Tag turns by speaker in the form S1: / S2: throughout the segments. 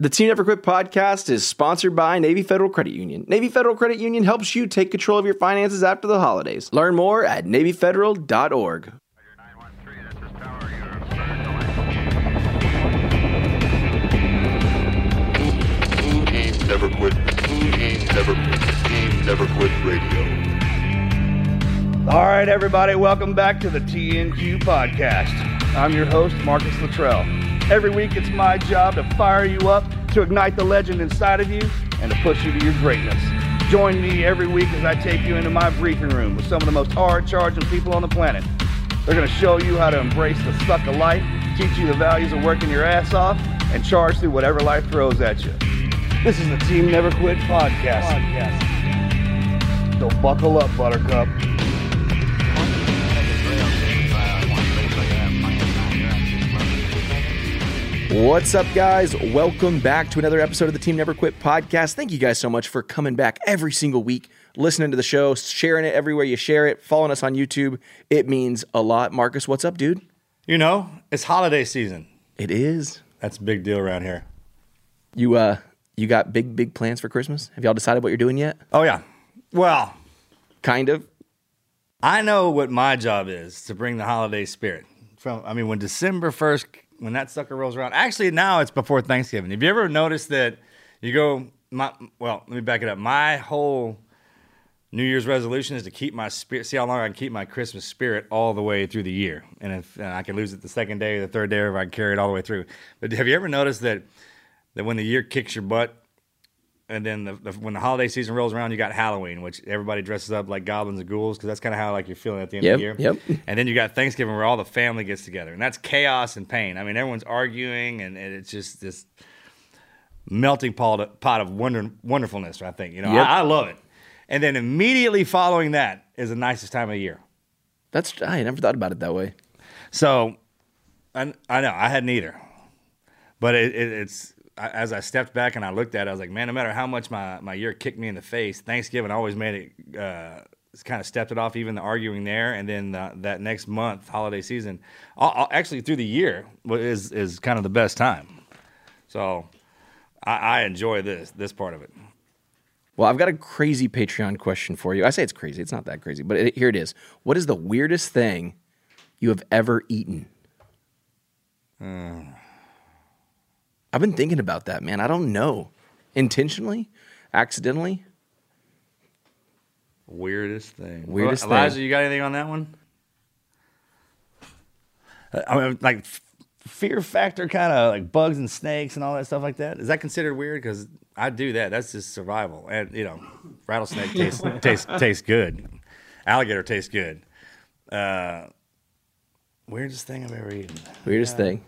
S1: The Team Never Quit podcast is sponsored by Navy Federal Credit Union. Navy Federal Credit Union helps you take control of your finances after the holidays. Learn more at NavyFederal.org.
S2: Never quit. Never quit. Never quit radio.
S3: All right, everybody, welcome back to the TNQ podcast. I'm your host, Marcus Luttrell. Every week, it's my job to fire you up, to ignite the legend inside of you, and to push you to your greatness. Join me every week as I take you into my briefing room with some of the most hard-charging people on the planet. They're going to show you how to embrace the suck of life, teach you the values of working your ass off, and charge through whatever life throws at you. This is the Team Never Quit podcast. So buckle up, Buttercup.
S1: What's up, guys? Welcome back to another episode of the Team Never Quit podcast. Thank you guys so much for coming back every single week, listening to the show, sharing it everywhere you share it, following us on YouTube. It means a lot. Marcus, what's up, dude?
S4: You know, it's holiday season.
S1: It is.
S4: That's a big deal around here.
S1: You got big plans for Christmas? Have y'all decided what you're doing yet?
S4: Oh, yeah. Well,
S1: Kind of.
S4: I know what my job is, to bring the holiday spirit. When December 1st, when that sucker rolls around. Actually, now it's before Thanksgiving. Have you ever noticed that you go, let me back it up. My whole New Year's resolution is to keep my spirit, see how long I can keep my Christmas spirit all the way through the year. And if I can lose it the second day or the third day, or if I can carry it all the way through. But have you ever noticed that when the year kicks your butt, and then when the holiday season rolls around, you got Halloween, which everybody dresses up like goblins and ghouls, because that's kind of how you're feeling at the end of the year.
S1: Yep.
S4: And then you got Thanksgiving, where all the family gets together, and that's chaos and pain. I mean, everyone's arguing, and it's just this melting pot of wonderfulness. I think I love it. And then immediately following that is the nicest time of the year.
S1: I never thought about it that way.
S4: So I know I hadn't either, but it's. As I stepped back and I looked at it, I was like, man, no matter how much my year kicked me in the face, Thanksgiving always made it, kind of stepped it off, even the arguing there. And then that next month, holiday season, actually through the year is kind of the best time. So I enjoy this part of it.
S1: Well, I've got a crazy Patreon question for you. I say it's crazy. It's not that crazy, but here it is. What is the weirdest thing you have ever eaten? I've been thinking about that, man. I don't know. Intentionally? Accidentally?
S4: Weirdest thing.
S1: Elijah,
S4: you got anything on that one? I mean, like fear factor, kind of like bugs and snakes and all that stuff like that. Is that considered weird? Because I do that. That's just survival. And, rattlesnake tastes good. Alligator tastes good. Weirdest thing I've ever eaten.
S1: Weirdest thing.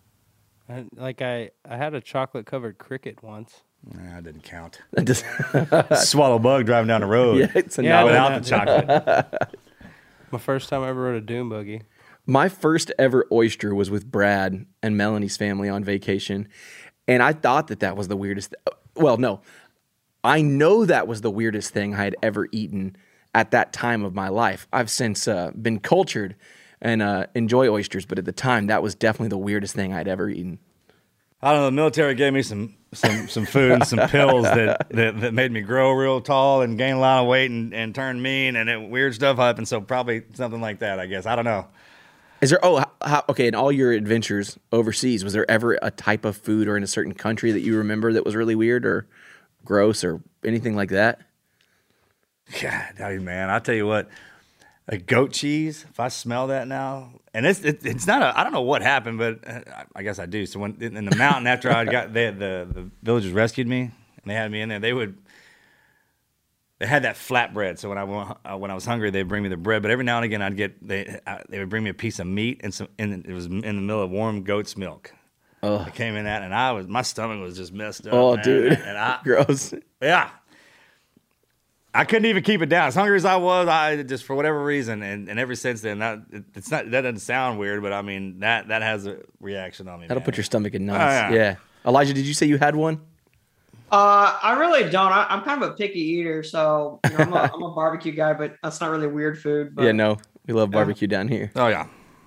S5: I had a chocolate-covered cricket once.
S4: Nah, that didn't count.
S1: That just,
S4: Swallow bug driving down the road.
S1: yeah, it's
S4: without the chocolate.
S5: My first time I ever rode a dune buggy.
S1: My first ever oyster was with Brad and Melanie's family on vacation, and I thought that was the weirdest. Well, no, I know that was the weirdest thing I had ever eaten at that time of my life. I've since been cultured and enjoy oysters, but at the time, that was definitely the weirdest thing I'd ever eaten.
S4: I don't know. The military gave me some food and some pills that made me grow real tall and gain a lot of weight and turn mean, and weird stuff happened. So probably something like that, I guess. I don't know.
S1: Is there? Okay. In all your adventures overseas, was there ever a type of food or in a certain country that you remember that was really weird or gross or anything like that?
S4: God, man, I'll tell you what. A goat cheese, if I smell that now, and it's not I don't know what happened, but I guess I do. So when in the mountain after the villagers rescued me and they had me in there, they had that flatbread. So when I was hungry, they'd bring me the bread. But every now and again, they would bring me a piece of meat and it was in the middle of warm goat's milk.
S1: Oh,
S4: I came in that, and my stomach was just messed up.
S1: Oh,
S4: man.
S1: dude,
S4: and
S1: gross.
S4: Yeah. I couldn't even keep it down. As hungry as I was, I just for whatever reason, and ever since then, that doesn't sound weird, but I mean that has a reaction on me.
S1: That'll
S4: man.
S1: put your stomach in knots.
S4: Oh,
S1: yeah. Elijah, did you say you had one?
S6: I really don't. I'm kind of a picky eater, so I'm a barbecue guy, but that's not really weird food. But,
S1: Yeah, no, we love barbecue down here.
S4: Oh yeah.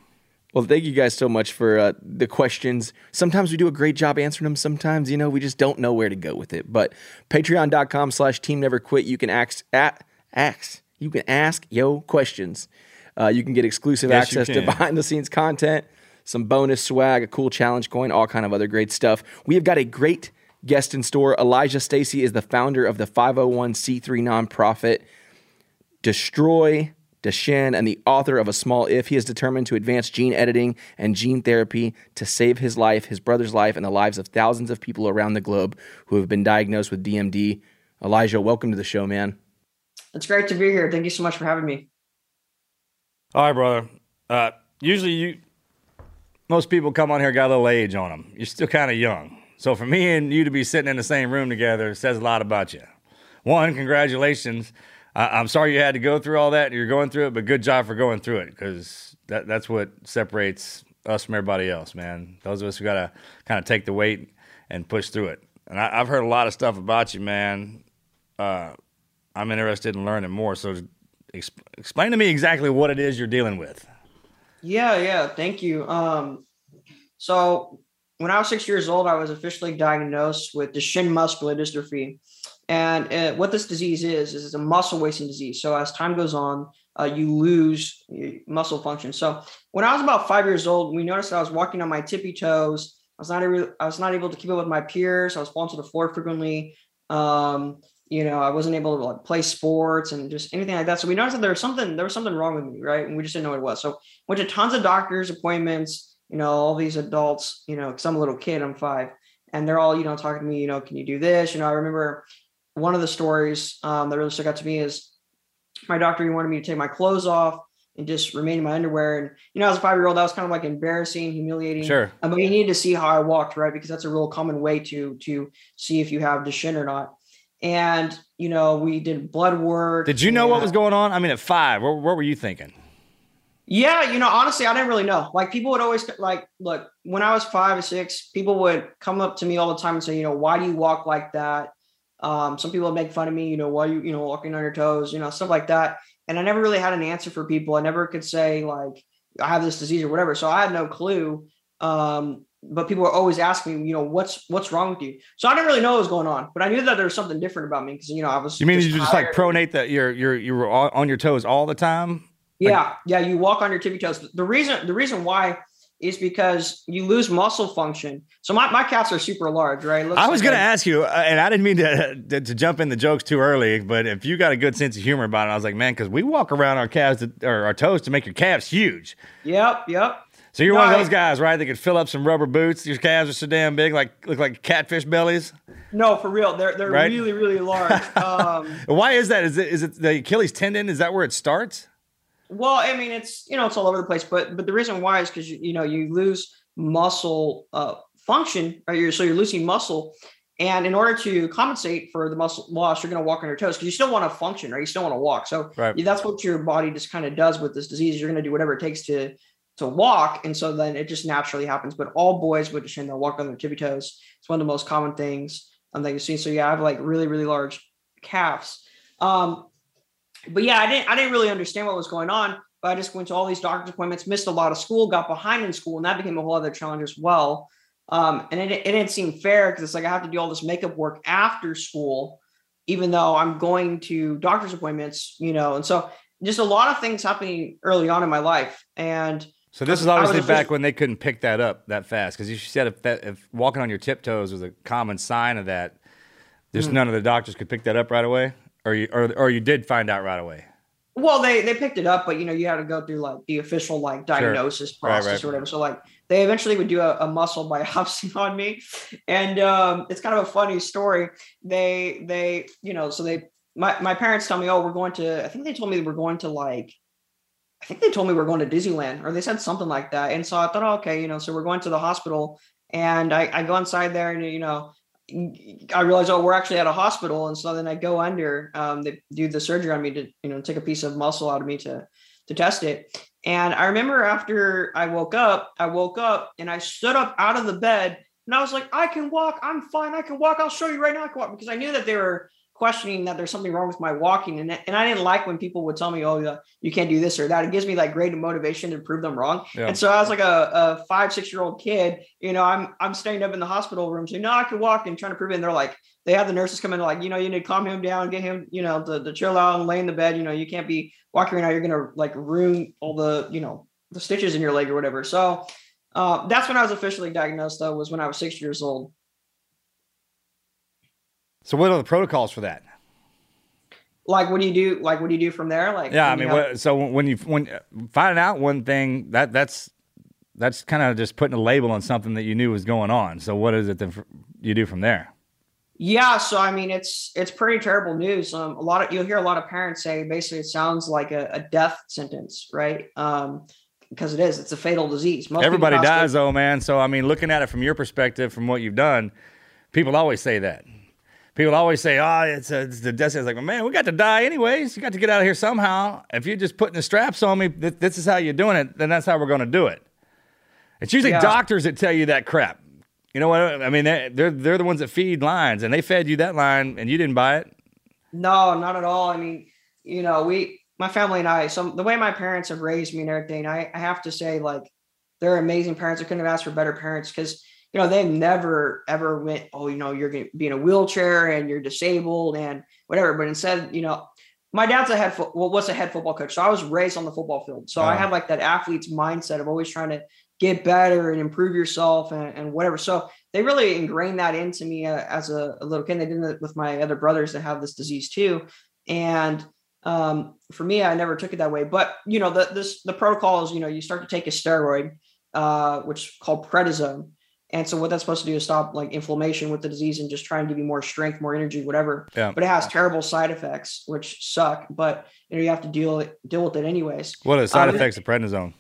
S1: Well, thank you guys so much for the questions. Sometimes we do a great job answering them. Sometimes, we just don't know where to go with it. But patreon.com/team never quit. You can you can ask yo questions. You can get exclusive access to behind the scenes content, some bonus swag, a cool challenge coin, all kind of other great stuff. We have got a great guest in store. Elijah Stacy is the founder of the 501c3 nonprofit Destroy Duchenne and the author of A Small If. He is determined to advance gene editing and gene therapy to save his life, his brother's life, and the lives of thousands of people around the globe who have been diagnosed with DMD. Elijah, welcome to the show, man.
S6: It's great to be here. Thank you so much for having me.
S4: All right, brother. Usually most people come on here got a little age on them. You're still kind of young. So for me and you to be sitting in the same room together says a lot about you. One, congratulations. I'm sorry you had to go through all that. You're going through it, but good job for going through it, because that's what separates us from everybody else, man. Those of us who got to kind of take the weight and push through it. And I've heard a lot of stuff about you, man. I'm interested in learning more. So explain to me exactly what it is you're dealing with.
S6: Yeah. Thank you. So when I was 6 years old, I was officially diagnosed with Duchenne muscular dystrophy. And what this disease is it's a muscle wasting disease. So as time goes on, you lose muscle function. So when I was about 5 years old, we noticed that I was walking on my tippy toes. I was not able to keep up with my peers. I was falling to the floor frequently. I wasn't able to play sports and just anything like that. So we noticed that there was something wrong with me, right? And we just didn't know what it was. So went to tons of doctors' appointments, all these adults, because I'm a little kid, I'm 5, and they're all, talking to me, can you do this? I remember one of the stories that really stuck out to me is my doctor, he wanted me to take my clothes off and just remain in my underwear. And, as a 5-year-old, that was kind of like embarrassing, humiliating.
S4: Sure.
S6: But you needed to see how I walked, right? Because that's a real common way to see if you have Duchenne or not. And, we did blood work.
S4: Did you know what was going on? I mean, at 5, what were you thinking?
S6: Yeah, honestly, I didn't really know. Like, people would always look, when I was 5 or 6, people would come up to me all the time and say, why do you walk like that? Some people would make fun of me, why are you, walking on your toes, stuff like that. And I never really had an answer for people. I never could say like, I have this disease or whatever. So I had no clue. But people were always asking me, what's wrong with you? So I didn't really know what was going on, but I knew that there was something different about me because, I was.
S4: You mean you just like pronate that you were on your toes all the time?
S6: Yeah. Yeah. You walk on your tippy toes. The reason why is because you lose muscle function. So my calves are super large, right?
S4: I was going to ask you, and I didn't mean to jump in the jokes too early, but if you got a good sense of humor about it, I was like, man, because we walk around our calves or our toes to make your calves huge.
S6: Yep.
S4: So you're one of those guys, right? That could fill up some rubber boots. Your calves are so damn big, look like catfish bellies.
S6: No, for real. They're right? Really, really large.
S4: Why is that? Is it the Achilles tendon? Is that where it starts?
S6: Well, I mean, it's, it's all over the place, but the reason why is because, you lose muscle function, right? So you're losing muscle. And in order to compensate for the muscle loss, you're going to walk on your toes because you still want to function, right? You still want to walk. So that's what your body just kind of does with this disease. You're going to do whatever it takes to walk. And so then it just naturally happens. But all boys with Duchenne, they'll walk on their tippy toes. It's one of the most common things that you see. So yeah, I have like really, really large calves. But yeah, I didn't really understand what was going on, but I just went to all these doctor's appointments, missed a lot of school, got behind in school, and that became a whole other challenge as well. And it didn't seem fair because it's like I have to do all this makeup work after school, even though I'm going to doctor's appointments, and so just a lot of things happening early on in my life. And
S4: so this is obviously back when they couldn't pick that up that fast, because you said if walking on your tiptoes was a common sign of that, just none of the doctors could pick that up right away. Or you did find out right away?
S6: Well, they picked it up, but you had to go through like the official like diagnosis process or whatever. So like they eventually would do a muscle biopsy on me, and it's kind of a funny story. My parents tell me, oh, we're going to. I think they told me we're going to Disneyland, or they said something like that. And so I thought, oh, okay, so we're going to the hospital, and I go inside there, and I realized, oh, we're actually at a hospital. And so then I go under, they do the surgery on me to, take a piece of muscle out of me to test it. And I remember after I woke up and I stood up out of the bed and I was like, I can walk. I'm fine. I can walk. I'll show you right now. I can walk, because I knew that they were questioning that there's something wrong with my walking. And I didn't like when people would tell me, oh, yeah, you can't do this or that. It gives me like great motivation to prove them wrong.
S4: Yeah.
S6: And so I was like a 5-6-year-old kid, you know, I'm staying up in the hospital room saying, no, I can walk, and trying to prove it. And they're like, they have the nurses come in like, you know, you need to calm him down, get him, you know, to chill out and lay in the bed. You know, you can't be walking around. You're going to like ruin all the, you know, the stitches in your leg or whatever. So that's when I was officially diagnosed, though, was when I was 6 years old.
S4: So what are the protocols for that?
S6: Like, what do you do? Like, what do you do from there? Like,
S4: Yeah, I mean, so when finding out one thing, that's kind of just putting a label on something that you knew was going on. So what is it that you do from there?
S6: Yeah, so I mean, it's pretty terrible news. You'll hear a lot of parents say basically it sounds like a death sentence, right? Because it's a fatal disease.
S4: Everybody dies, though, man. So I mean, looking at it from your perspective, from what you've done, people always say that. People always say, "Oh, it's the death sentence." Like, man, we got to die anyways. You got to get out of here somehow. If you're just putting the straps on me, this is how you're doing it. Then that's how we're going to do it. It's usually doctors that tell you that crap. You know what I mean? They're the ones that feed lines, and they fed you that line, and you didn't buy it.
S6: No, not at all. I mean, you know, my family and I. So the way my parents have raised me and everything, I have to say, like, they're amazing parents. I couldn't have asked for better parents because, you know, they never ever went, oh, you know, you're going to be in a wheelchair and you're disabled and whatever. But instead, you know, my dad's was a head football coach. So I was raised on the football field. So I had like that athlete's mindset of always trying to get better and improve yourself and whatever. So they really ingrained that into me as a little kid. They did it with my other brothers that have this disease too. And for me, I never took it that way. But, you know, the protocol is, you know, you start to take a steroid, which is called prednisone. And so what that's supposed to do is stop like inflammation with the disease and just try and give you more strength, more energy, whatever. Yeah. But it has terrible side effects, which suck. But, you know, you have to deal with it anyways.
S4: What are the side effects of prednisone?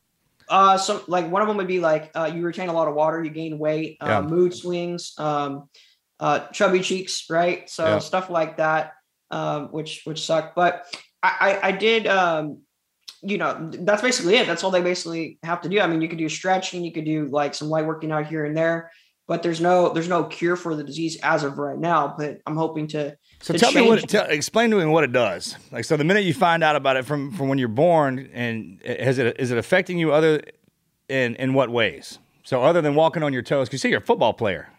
S6: So like one of them would be like you retain a lot of water, you gain weight, mood swings, chubby cheeks, right? So stuff like that, which suck. But I did, you know, that's basically it. That's all they basically have to do. I mean, you could do stretching, you could do like some light working out here and there, but there's no cure for the disease as of right now. But I'm hoping to.
S4: So tell me explain to me what it does. Like, so the minute you find out about it from when you're born, and is it affecting you other in what ways? So other than walking on your toes, because you say you're a football player.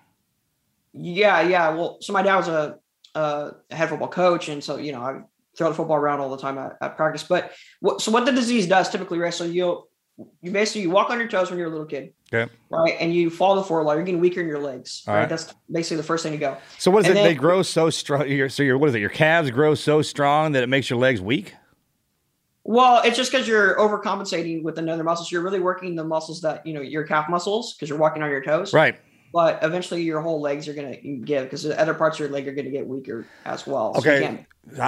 S6: Yeah. Well, so my dad was a head football coach, and so, you know, I throw the football around all the time at practice. But what the disease does typically, right? So you basically walk on your toes when you're a little kid, okay, right? And you fall to the floor a lot. You're getting weaker in your legs, right? That's basically the first thing to go.
S4: So what is it? They grow so strong. What is it? Your calves grow so strong that it makes your legs weak?
S6: Well, it's just because you're overcompensating with another muscle. So you're really working the muscles that, you know, your calf muscles, because you're walking on your toes,
S4: right?
S6: But eventually your whole legs are going to give, because the other parts of your leg are going to get weaker as well.
S4: Okay.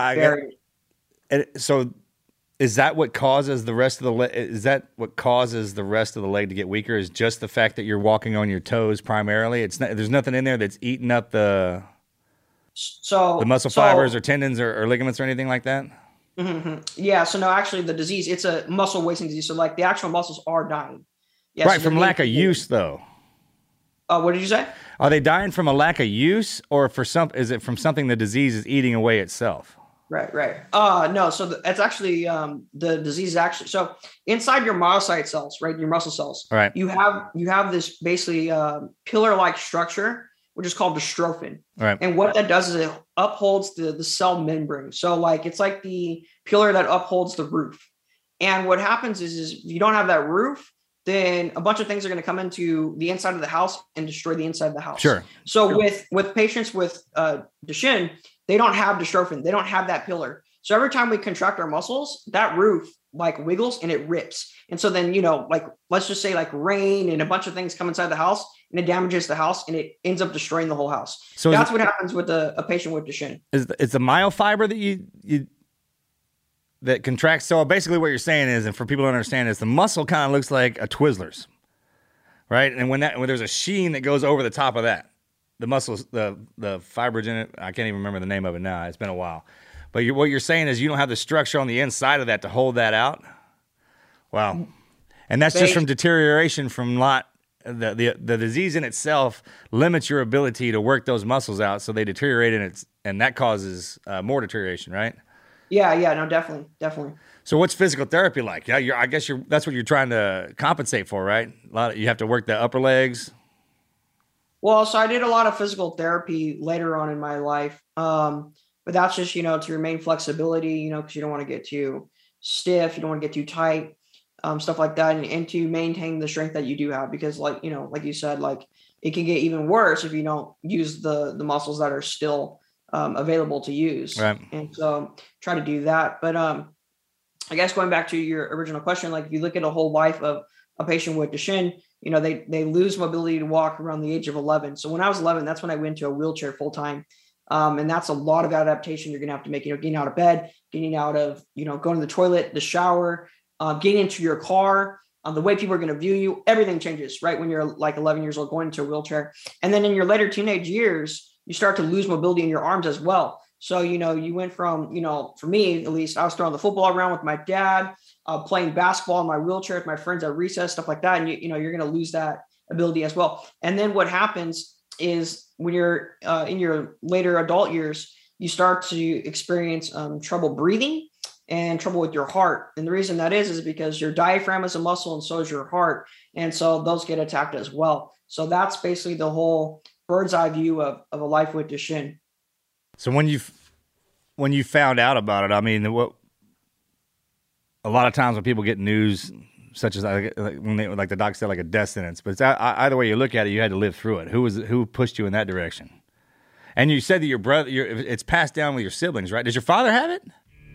S4: So is that what causes the rest of the leg? Is that what causes the rest of the leg to get weaker? Is just the fact that you're walking on your toes primarily? It's not, there's nothing in there that's eating up the muscle fibers or tendons or ligaments or anything like that?
S6: Mm-hmm. Yeah. So no, actually the disease, it's a muscle wasting disease. So like the actual muscles are dying.
S4: Yeah, right. So from lack of use though.
S6: What did you say?
S4: Are they dying from a lack of use, or is it from something the disease is eating away itself?
S6: Right. No. So it's actually the disease is actually, so inside your myocyte cells, right, your muscle cells,
S4: right,
S6: you have this basically pillar-like structure, which is called dystrophin.
S4: Right.
S6: And what that does is it upholds the cell membrane. So like it's like the pillar that upholds the roof. And what happens is if you don't have that roof, then a bunch of things are going to come into the inside of the house and destroy the inside of the house.
S4: Sure.
S6: So with patients with Duchenne, they don't have dystrophin. They don't have that pillar. So every time we contract our muscles, that roof like wiggles and it rips. And so then, you know, like, let's just say like rain and a bunch of things come inside the house and it damages the house and it ends up destroying the whole house. So that's what happens with a patient with Duchenne.
S4: Is the myofiber that you that contracts. So basically what you're saying is, and for people to understand, is the muscle kind of looks like a Twizzlers, right? And when there's a sheen that goes over the top of that, the muscles, the fibrage in it, I can't even remember the name of it now. It's been a while. But what you're saying is you don't have the structure on the inside of that to hold that out? Wow. And that's just from deterioration from not the disease in itself limits your ability to work those muscles out, so they deteriorate, and that causes more deterioration, right?
S6: Yeah, no, definitely.
S4: So what's physical therapy like? Yeah, I guess that's what you're trying to compensate for, right? You have to work the upper legs.
S6: Well, so I did a lot of physical therapy later on in my life. But that's just, to remain flexibility, because you don't want to get too stiff, you don't want to get too tight, stuff like that, and to maintain the strength that you do have, because like you said, like it can get even worse if you don't use the muscles that are still available to use.
S4: Right.
S6: And so try to do that. But I guess going back to your original question, like if you look at a whole life of a patient with Duchenne, they lose mobility to walk around the age of 11. So when I was 11, that's when I went to a wheelchair full time. And that's a lot of adaptation you're going to have to make, getting out of bed, getting out of, going to the toilet, the shower, getting into your car, the way people are going to view you, everything changes, right? When you're like 11 years old, going into a wheelchair. And then in your later teenage years, you start to lose mobility in your arms as well. So, you went from, for me, at least, I was throwing the football around with my dad, playing basketball in my wheelchair with my friends at recess, stuff like that. And, you're going to lose that ability as well. And then what happens is when you're in your later adult years, you start to experience trouble breathing and trouble with your heart. And the reason that is because your diaphragm is a muscle and so is your heart. And so those get attacked as well. So that's basically the whole bird's eye view of a life with Duchenne.
S4: So when you found out about it, I mean, a lot of times when people get news, such as when they, like the doc said, like a death sentence, but it's, either way you look at it, you had to live through it. Who pushed you in that direction? And you said that your brother, it's passed down with your siblings, right? Does your father have it?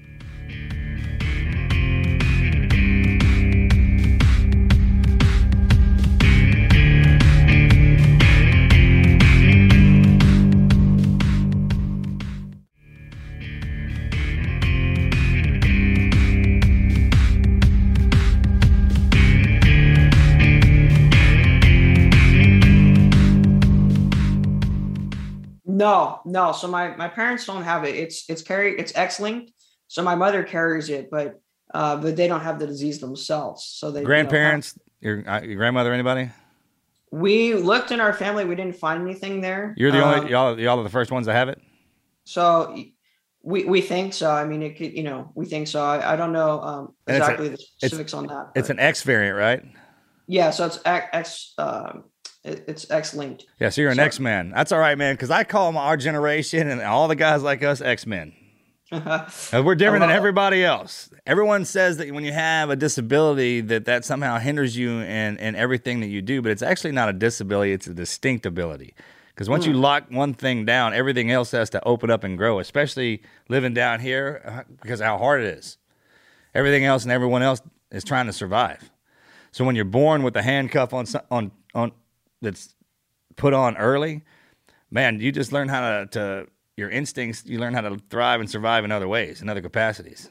S6: No. So my parents don't have it. It's X-linked. So my mother carries it, but they don't have the disease themselves. So they
S4: grandparents, your grandmother, anybody?
S6: We looked in our family. We didn't find anything there.
S4: You're the only y'all are the first ones that have it.
S6: So we think so. I mean, it could, we think so. I don't know exactly the specifics on that.
S4: It's an X variant, right?
S6: Yeah. So it's X. It's X-linked.
S4: Yeah, so you're an X-Man. That's all right, man, because I call them our generation and all the guys like us X-Men. We're different than everybody else. Everyone says that when you have a disability that somehow hinders you in everything that you do, but it's actually not a disability, it's a distinct ability. Because once you lock one thing down, everything else has to open up and grow, especially living down here because of how hard it is. Everything else and everyone else is trying to survive. So when you're born with a handcuff on that's put on early, man, you just learn how to your instincts, you learn how to thrive and survive in other ways, in other capacities.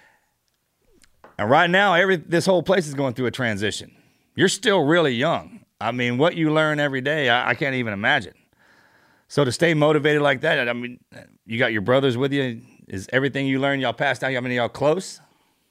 S4: And right now, this whole place is going through a transition. You're still really young. I mean, what you learn every day, I can't even imagine. So to stay motivated like that, I mean, you got your brothers with you. Is everything you learn, y'all passed down? I mean, y'all close?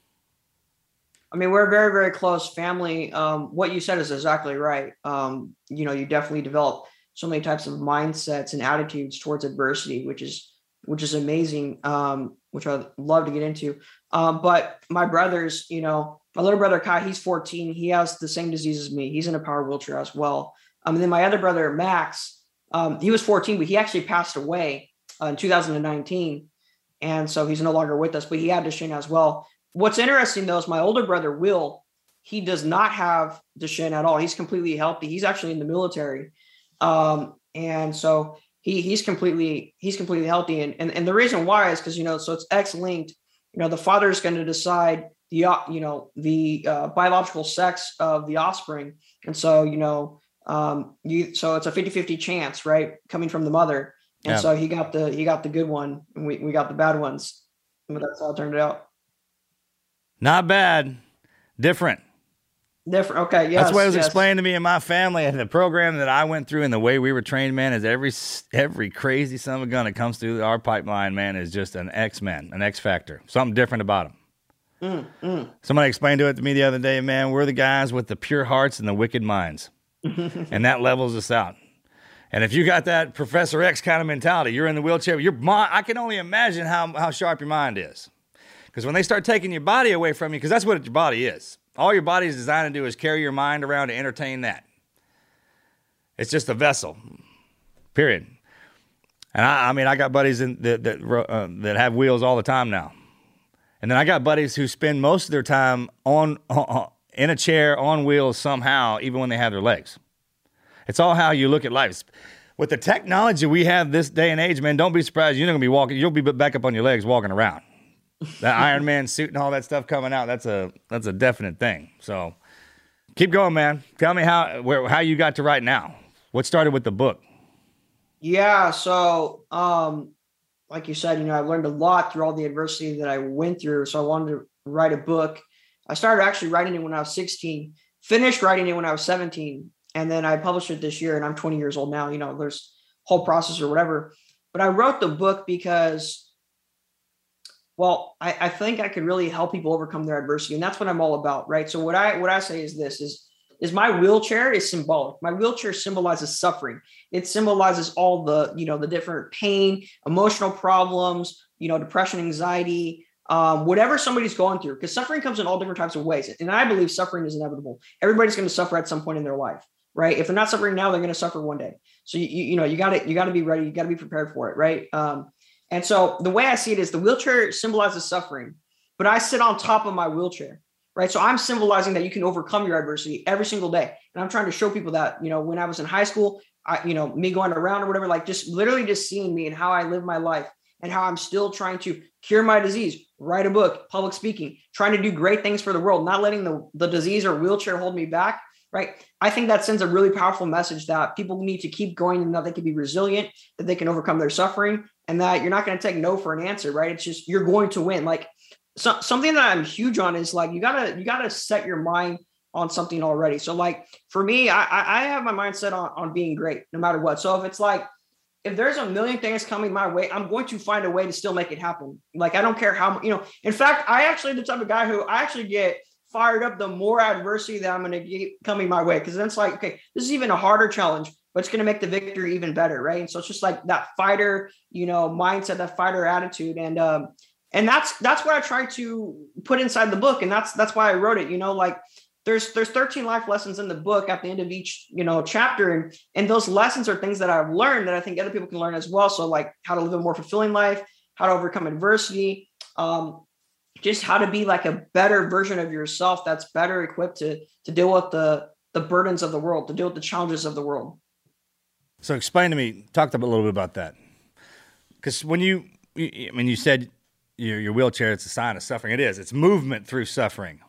S6: I mean, we're a very, very close family. What you said is exactly right. You definitely develop so many types of mindsets and attitudes towards adversity, which is amazing, which I'd love to get into. But my brothers, my little brother, Kai, he's 14. He has the same disease as me. He's in a power wheelchair as well. And then my other brother, Max, he was 14, but he actually passed away in 2019. And so he's no longer with us, but he had Duchenne as well. What's interesting, though, is my older brother, Will, he does not have Duchenne at all. He's completely healthy. He's actually in the military. And so he's completely healthy. And the reason why is because, so it's X-linked. The father is going to decide the biological sex of the offspring. And so, so it's a 50-50 chance, right? Coming from the mother. And so he got the good one and we got the bad ones. But that's how it turned out.
S4: Not bad. Different.
S6: Okay. Yes.
S4: That's what it was explained to me in my family, and the program that I went through and the way we were trained, man, is every crazy son of a gun that comes through our pipeline, man, is just an X-Men, an X factor, something different about them. Somebody explained it to me the other day, man. We're the guys with the pure hearts and the wicked minds. And that levels us out. And if you got that Professor X kind of mentality, you're in the wheelchair, I can only imagine how sharp your mind is. Because when they start taking your body away from you, because that's what your body is. All your body is designed to do is carry your mind around to entertain that. It's just a vessel, period. And I mean, I got buddies that have wheels all the time now. And then I got buddies who spend most of their time in a chair, on wheels somehow, even when they have their legs. It's all how you look at life. With the technology we have this day and age, man, don't be surprised. You're not going to be walking. You'll be back up on your legs walking around. That Iron Man suit and all that stuff coming out, that's a definite thing. So keep going, man. Tell me how you got to right now. What started with the book?
S6: Yeah. So, like you said, I learned a lot through all the adversity that I went through. So I wanted to write a book. I started actually writing it when I was 16, finished writing it when I was 17. And then I published it this year, and I'm 20 years old now. There's a whole process or whatever. But I wrote the book because, well, I think I could really help people overcome their adversity. And that's what I'm all about, right? So what I say is this, is my wheelchair is symbolic. My wheelchair symbolizes suffering. It symbolizes all the, the different pain, emotional problems, depression, anxiety, whatever somebody's going through, because suffering comes in all different types of ways. And I believe suffering is inevitable. Everybody's going to suffer at some point in their life, right? If they're not suffering now, they're going to suffer one day. So you got to be ready. You got to be prepared for it, right? And so the way I see it is the wheelchair symbolizes suffering, but I sit on top of my wheelchair, right? So I'm symbolizing that you can overcome your adversity every single day. And I'm trying to show people that, when I was in high school, me going around or whatever, like just literally just seeing me and how I live my life and how I'm still trying to cure my disease, write a book, public speaking, trying to do great things for the world, not letting the disease or wheelchair hold me back, right? I think that sends a really powerful message that people need to keep going and that they can be resilient, that they can overcome their suffering, and that you're not going to take no for an answer, right? It's just, you're going to win. Like something that I'm huge on is like, you gotta set your mind on something already. So like for me, I have my mindset on being great no matter what. So if it's like, if there's a million things coming my way, I'm going to find a way to still make it happen. Like, I don't care how, in fact, I actually the type of guy who I actually get fired up the more adversity that I'm going to get coming my way. Cause then it's like, okay, this is even a harder challenge, but it's going to make the victory even better. Right. And so it's just like that fighter, mindset, that fighter attitude. And that's what I try to put inside the book. And that's why I wrote it, like there's 13 life lessons in the book at the end of each, chapter. And those lessons are things that I've learned that I think other people can learn as well. So like how to live a more fulfilling life, how to overcome adversity, just how to be like a better version of yourself that's better equipped to deal with the burdens of the world, to deal with the challenges of the world.
S4: So explain to me, talk a little bit about that. Because when you said your wheelchair, it's a sign of suffering. It is. It's movement through suffering.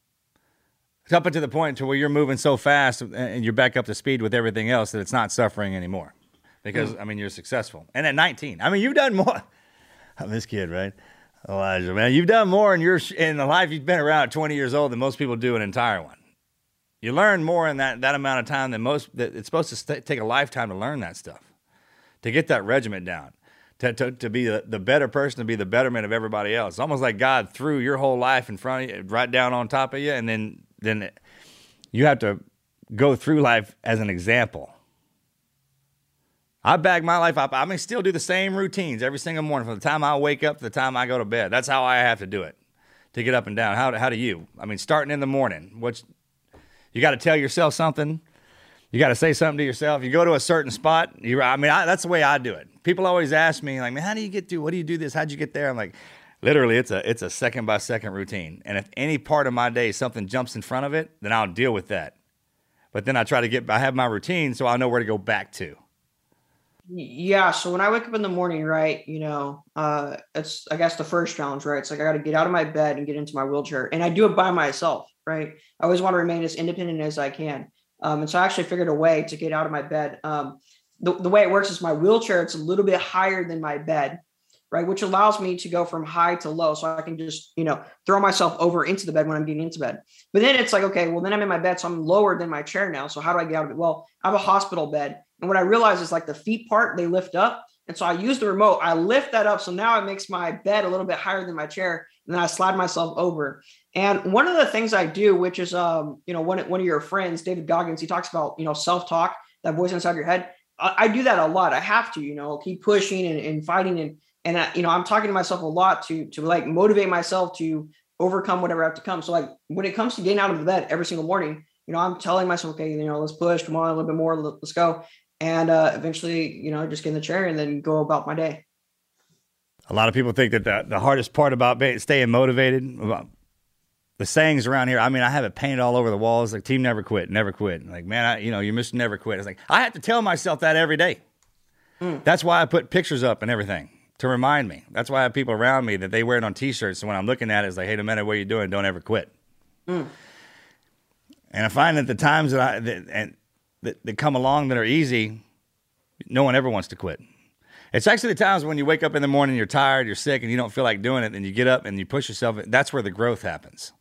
S4: It's up to the point to where you're moving so fast and you're back up to speed with everything else that it's not suffering anymore. Because, you're successful. And at 19, you've done more. I'm this kid, right? Elijah, man, you've done more in the life you've been around at 20 years old than most people do an entire one. You learn more in that amount of time than that it's supposed to take a lifetime to learn that stuff, to get that regiment down, to be the better person, to be the betterment of everybody else. It's almost like God threw your whole life in front of you, right down on top of you, and then you have to go through life as an example. I bag my life up. I may still do the same routines every single morning from the time I wake up to the time I go to bed. That's how I have to do it to get up and down. How do you? Starting in the morning, you got to tell yourself something. You got to say something to yourself. You go to a certain spot. That's the way I do it. People always ask me, like, man, how do you get to? What do you do this? How'd you get there? I'm like, literally, it's a second by second routine. And if any part of my day something jumps in front of it, then I'll deal with that. But then I have my routine so I know where to go back to.
S6: Yeah. So when I wake up in the morning, right, it's, I guess, the first challenge, right? It's like I got to get out of my bed and get into my wheelchair, and I do it by myself, right? I always want to remain as independent as I can. And so I actually figured a way to get out of my bed. The way it works is my wheelchair, it's a little bit higher than my bed, right? Which allows me to go from high to low. So I can just, throw myself over into the bed when I'm getting into bed. But then it's like, okay, well, then I'm in my bed, so I'm lower than my chair now. So how do I get out of it? Well, I have a hospital bed. And what I realized is like the feet part, they lift up. And so I use the remote, I lift that up. So now it makes my bed a little bit higher than my chair. and then I slide myself over. And one of the things I do, which is, one of your friends, David Goggins, he talks about, self-talk, that voice inside your head. I do that a lot. I have to, keep pushing and fighting. And I'm talking to myself a lot to like motivate myself to overcome whatever I have to come. So like when it comes to getting out of bed every single morning, I'm telling myself, okay, let's push, come on, a little bit more, let's go. And eventually, just get in the chair and then go about my day.
S4: A lot of people think that the hardest part about staying motivated, about the sayings around here, I mean, I have it painted all over the walls, like team never quit, never quit. Like, man, you're Mr. Never Quit. It's like, I have to tell myself that every day. That's why I put pictures up and everything to remind me. That's why I have people around me that they wear it on t-shirts. So when I'm looking at it, it's like, hey, no matter what you're doing, don't ever quit. And I find that the times that come along that are easy, no one ever wants to quit. It's actually the times when you wake up in the morning, you're tired, you're sick, and you don't feel like doing it, and you get up and you push yourself. That's where the growth happens.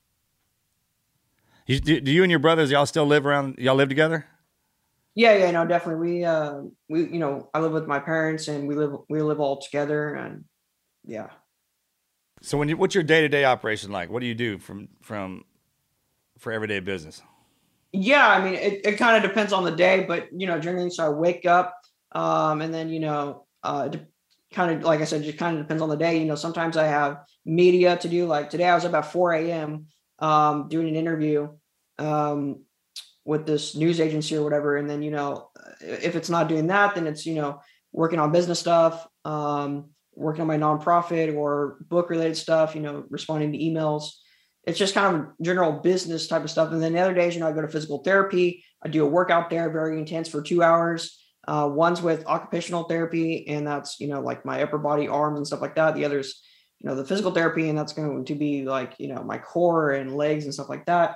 S4: Do you and your brothers, y'all still live together?
S6: Yeah, no, definitely. We I live with my parents, and we live all together, and yeah.
S4: So what's your day-to-day operation like? What do you do for everyday business?
S6: Yeah, I mean, it kind of depends on the day, but generally, so I wake up, and then kind of like I said, just kind of depends on the day. Sometimes I have media to do. Like today, I was up at 4 a.m. Doing an interview with this news agency or whatever, and then if it's not doing that, then it's working on business stuff, working on my nonprofit or book related stuff. Responding to emails. It's just kind of general business type of stuff. And then the other days, I go to physical therapy. I do a workout there, very intense for 2 hours. One's with occupational therapy, and that's, like my upper body, arms and stuff like that. The other's, the physical therapy, and that's going to be like, my core and legs and stuff like that.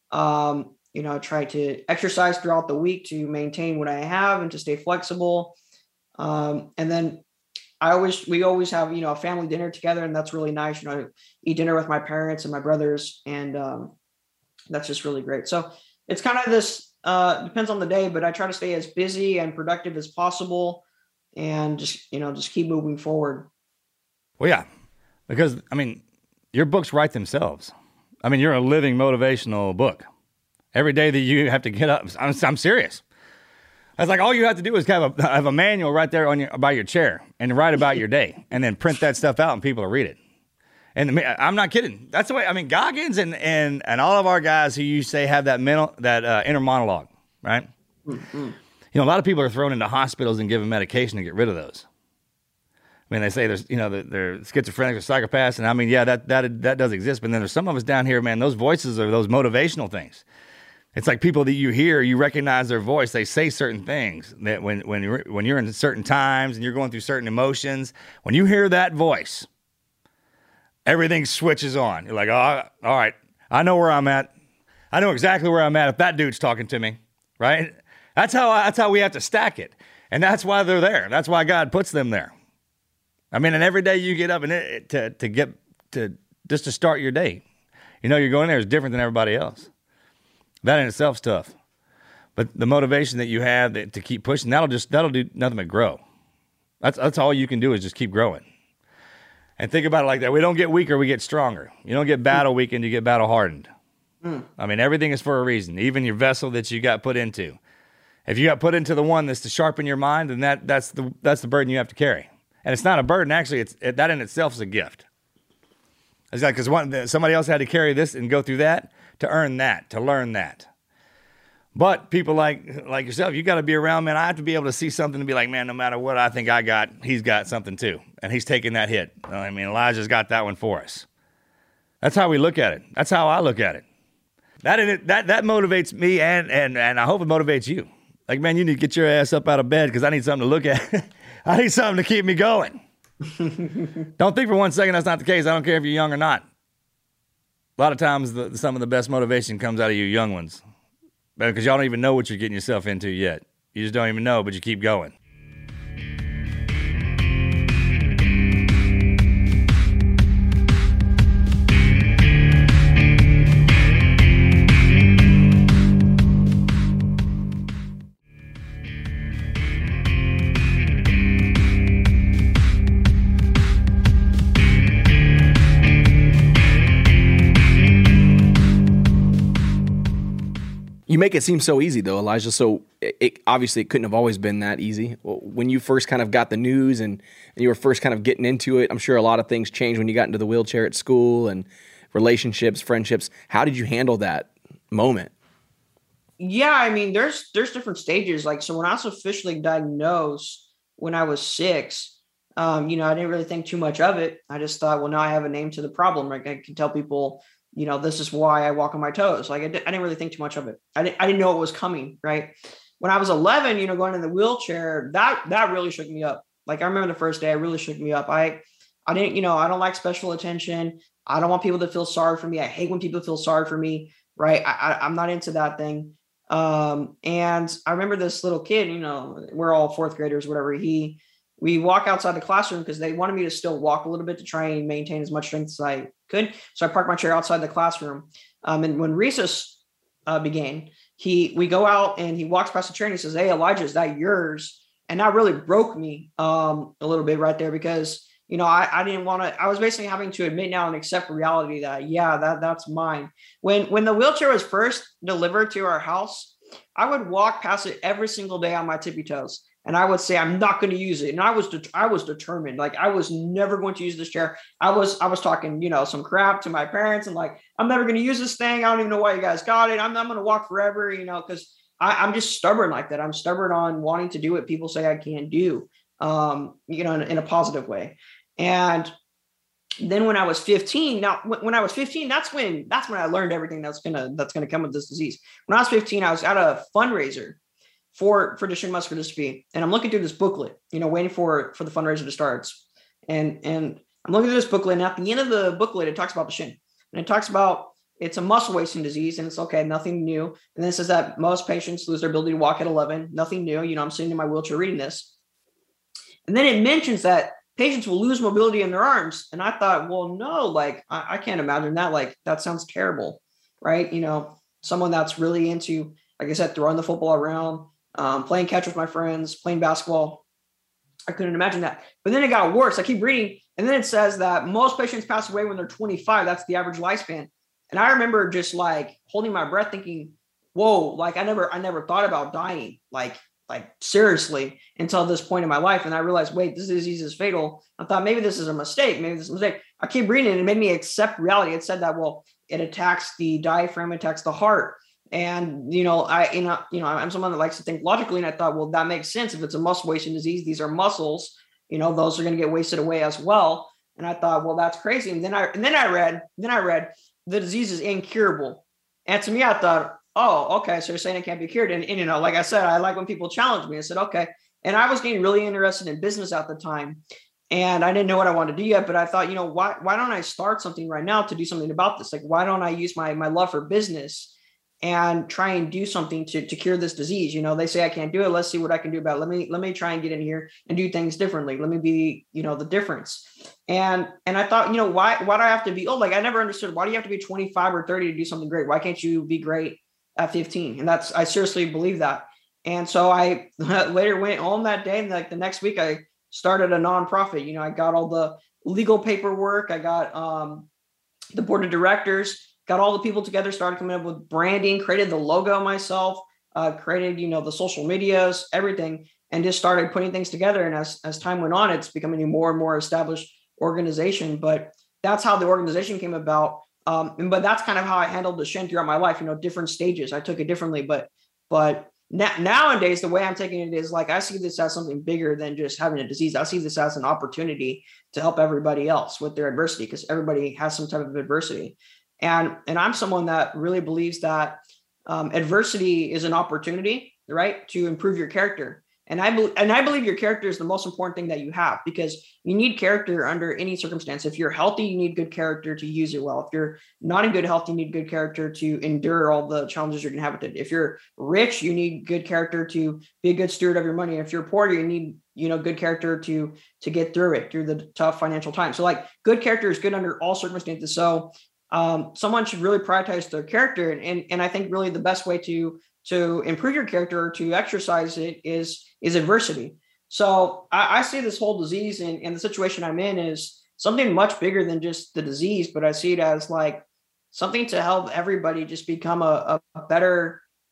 S6: I try to exercise throughout the week to maintain what I have and to stay flexible. And then we always have, a family dinner together, and that's really nice. I eat dinner with my parents and my brothers, and that's just really great. So it's kind of this, depends on the day, but I try to stay as busy and productive as possible and just keep moving forward.
S4: Well, yeah, because I mean, your books write themselves. I mean, you're a living motivational book. Every day that you have to get up, I'm serious. It's like all you have to do is have a manual right there by your chair and write about your day, and then print that stuff out and people will read it. And I'm not kidding. That's the way. I mean, Goggins and all of our guys who you say have that inner monologue, right? Mm-hmm. A lot of people are thrown into hospitals and given medication to get rid of those. I mean, they say they're schizophrenics or psychopaths, and I mean, yeah, that does exist. But then there's some of us down here, man. Those voices are those motivational things. It's like people that you hear, you recognize their voice. They say certain things that when you're in certain times and you're going through certain emotions, when you hear that voice, everything switches on. You're like, oh, all right, I know where I'm at. I know exactly where I'm at if that dude's talking to me, right? That's how we have to stack it, and that's why they're there. That's why God puts them there. I mean, and every day you get up and to start your day, you're going there is different than everybody else. That in itself's tough, but the motivation that you have to keep pushing, that'll do nothing but grow. That's all you can do is just keep growing. And think about it like that. We don't get weaker, we get stronger. You don't get battle weakened, you get battle hardened. I mean, everything is for a reason, even your vessel that you got put into. If you got put into the one that's to sharpen your mind, then that's the burden you have to carry. And it's not a burden, actually, that in itself is a gift. It's like, because somebody else had to carry this and go through that to earn that, to learn that. But people like yourself, you got to be around, man. I have to be able to see something and be like, man, no matter what I think I got, he's got something too. And he's taking that hit. I mean, Elijah's got that one for us. That's how we look at it. That's how I look at it. That motivates me, and I hope it motivates you. Like, man, you need to get your ass up out of bed because I need something to look at. I need something to keep me going. Don't think for 1 second that's not the case. I don't care if you're young or not. A lot of times, some of the best motivation comes out of you young ones. Because y'all don't even know what you're getting yourself into yet. You just don't even know, but you keep going.
S1: You make it seem so easy, though, Elijah. So obviously it couldn't have always been that easy. When you first kind of got the news and you were first kind of getting into it, I'm sure a lot of things changed when you got into the wheelchair at school and relationships, friendships. How did you handle that moment?
S6: Yeah, I mean, there's different stages. Like, so when I was officially diagnosed when I was 6, I didn't really think too much of it. I just thought, well, now I have a name to the problem. Like, I can tell people, this is why I walk on my toes. Like, I didn't really think too much of it. I didn't know it was coming, right? When I was 11, going in the wheelchair, that really shook me up. Like, I remember the first day, it really shook me up. I didn't, I don't like special attention. I don't want people to feel sorry for me. I hate when people feel sorry for me, right? I'm not into that thing. And I remember this little kid, we're all 4th graders, whatever. We walk outside the classroom because they wanted me to still walk a little bit to try and maintain as much strength as I could. So I parked my chair outside the classroom. And when recess began, we go out and he walks past the chair and he says, "Hey, Elijah, is that yours?" And that really broke me a little bit right there because, I didn't want to, I was basically having to admit now and accept reality that, that's mine. When the wheelchair was first delivered to our house, I would walk past it every single day on my tippy toes. And I would say, I'm not going to use it. And I was determined. Like, I was never going to use this chair. I was talking, some crap to my parents and like, I'm never going to use this thing. I don't even know why you guys got it. I'm going to walk forever, because I'm just stubborn like that. I'm stubborn on wanting to do what people say I can't do, in a positive way. And then when I was 15, that's when I learned everything that's gonna come with this disease. When I was 15, I was at a fundraiser for Duchenne muscular dystrophy, and I'm looking through this booklet, waiting for the fundraiser to start. And I'm looking through this booklet, and at the end of the booklet, it talks about Duchenne, and it talks about it's a muscle wasting disease, and it's okay, nothing new. And then it says that most patients lose their ability to walk at 11, nothing new. I'm sitting in my wheelchair reading this, and then it mentions that patients will lose mobility in their arms. And I thought, well, no, like, I can't imagine that. Like, that sounds terrible, right? Someone that's really into, like I said, throwing the football around, playing catch with my friends, playing basketball. I couldn't imagine that. But then it got worse. I keep reading, and then it says that most patients pass away when they're 25. That's the average lifespan. And I remember just like holding my breath thinking, whoa, like I never thought about dying. Like seriously until this point in my life. And I realized, wait, this disease is fatal. I thought maybe this is a mistake. I keep reading it and it made me accept reality. It said that, well, it attacks the diaphragm, attacks the heart. And, I'm someone that likes to think logically. And I thought, well, that makes sense. If it's a muscle wasting disease, these are muscles, those are going to get wasted away as well. And I thought, well, that's crazy. And then I read the disease is incurable. And to me, I thought, oh, okay. So you're saying it can't be cured. And like I said, I like when people challenge me. I said, okay. And I was getting really interested in business at the time. And I didn't know what I wanted to do yet, but I thought, why don't I start something right now to do something about this? Like, why don't I use my love for business and try and do something to cure this disease? They say I can't do it. Let's see what I can do about it. Let me try and get in here and do things differently. Let me be, the difference. And I thought, why do I have to be, like, I never understood, why do you have to be 25 or 30 to do something great? Why can't you be great at 15? And I seriously believe that. And so I later went home that day, and like the next week I started a nonprofit. I got all the legal paperwork. I got the board of directors, got all the people together, started coming up with branding, created the logo myself, created, the social medias, everything, and just started putting things together. And as time went on, it's becoming a more and more established organization. But that's how the organization came about. But that's kind of how I handled Duchenne throughout my life, different stages. I took it differently, but nowadays, the way I'm taking it is like, I see this as something bigger than just having a disease. I see this as an opportunity to help everybody else with their adversity, because everybody has some type of adversity. And I'm someone that really believes that adversity is an opportunity, right, to improve your character. And I believe your character is the most important thing that you have, because you need character under any circumstance. If you're healthy, you need good character to use it well. If you're not in good health, you need good character to endure all the challenges you're going to have with it. If you're rich, you need good character to be a good steward of your money. If you're poor, you need, good character to get through the tough financial times. So like, good character is good under all circumstances. So someone should really prioritize their character. And I think really the best way to improve your character or to exercise it is adversity. So I see this whole disease and the situation I'm in is something much bigger than just the disease, but I see it as like something to help everybody just become a better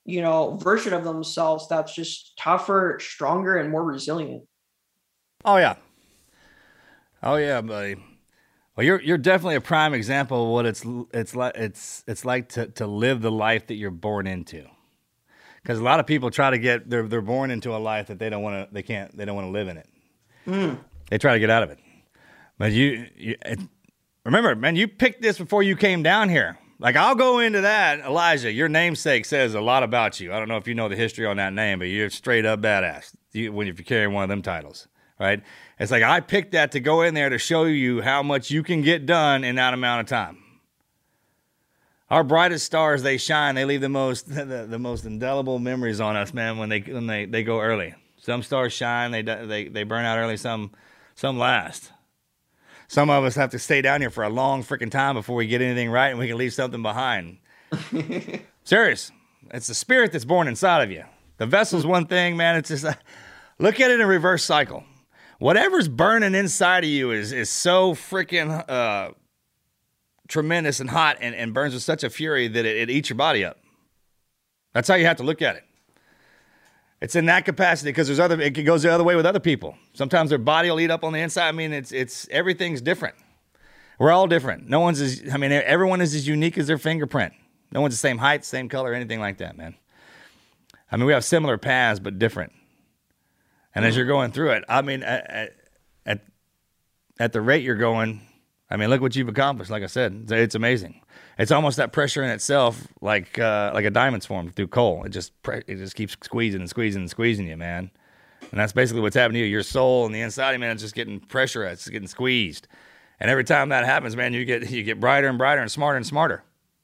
S6: version of themselves that's just tougher, stronger, and more resilient.
S4: Oh yeah. Oh yeah, buddy. Well, you're definitely a prime example of what it's like to live the life that you're born into. Because a lot of people try to get they're born into a life that they don't want to live in it. They try to get out of it. But remember, man, you picked this before you came down here. Like, I'll go into that. Elijah, your namesake says a lot about you. I don't know if you know the history on that name, but you're straight up badass if you're carrying one of them titles, right? It's like I picked that to go in there to show you how much you can get done in that amount of time. Our brightest stars, they shine. They leave the most indelible memories on us, man, when they go early. Some stars shine. They burn out early. Some last. Some of us have to stay down here for a long freaking time before we get anything right and we can leave something behind. Serious. It's the spirit that's born inside of you. The vessel's one thing, man. It's just, look at it in reverse cycle. Whatever's burning inside of you is so freaking tremendous and hot and burns with such a fury that it eats your body up. That's how you have to look at it. It's in that capacity because it goes the other way with other people. Sometimes their body will eat up on the inside. I mean, it's everything's different. We're all different. Everyone is as unique as their fingerprint. No one's the same height, same color, anything like that, man. I mean, we have similar paths, but different. And as you're going through it, I mean, at the rate you're going, I mean, look what you've accomplished. Like I said, it's amazing. It's almost that pressure in itself, like a diamond's formed through coal. It just keeps squeezing and squeezing and squeezing you, man. And that's basically what's happening to you. Your soul and the inside of you, man, it's just getting pressure. It's getting squeezed. And every time that happens, man, you get brighter and brighter and smarter and smarter.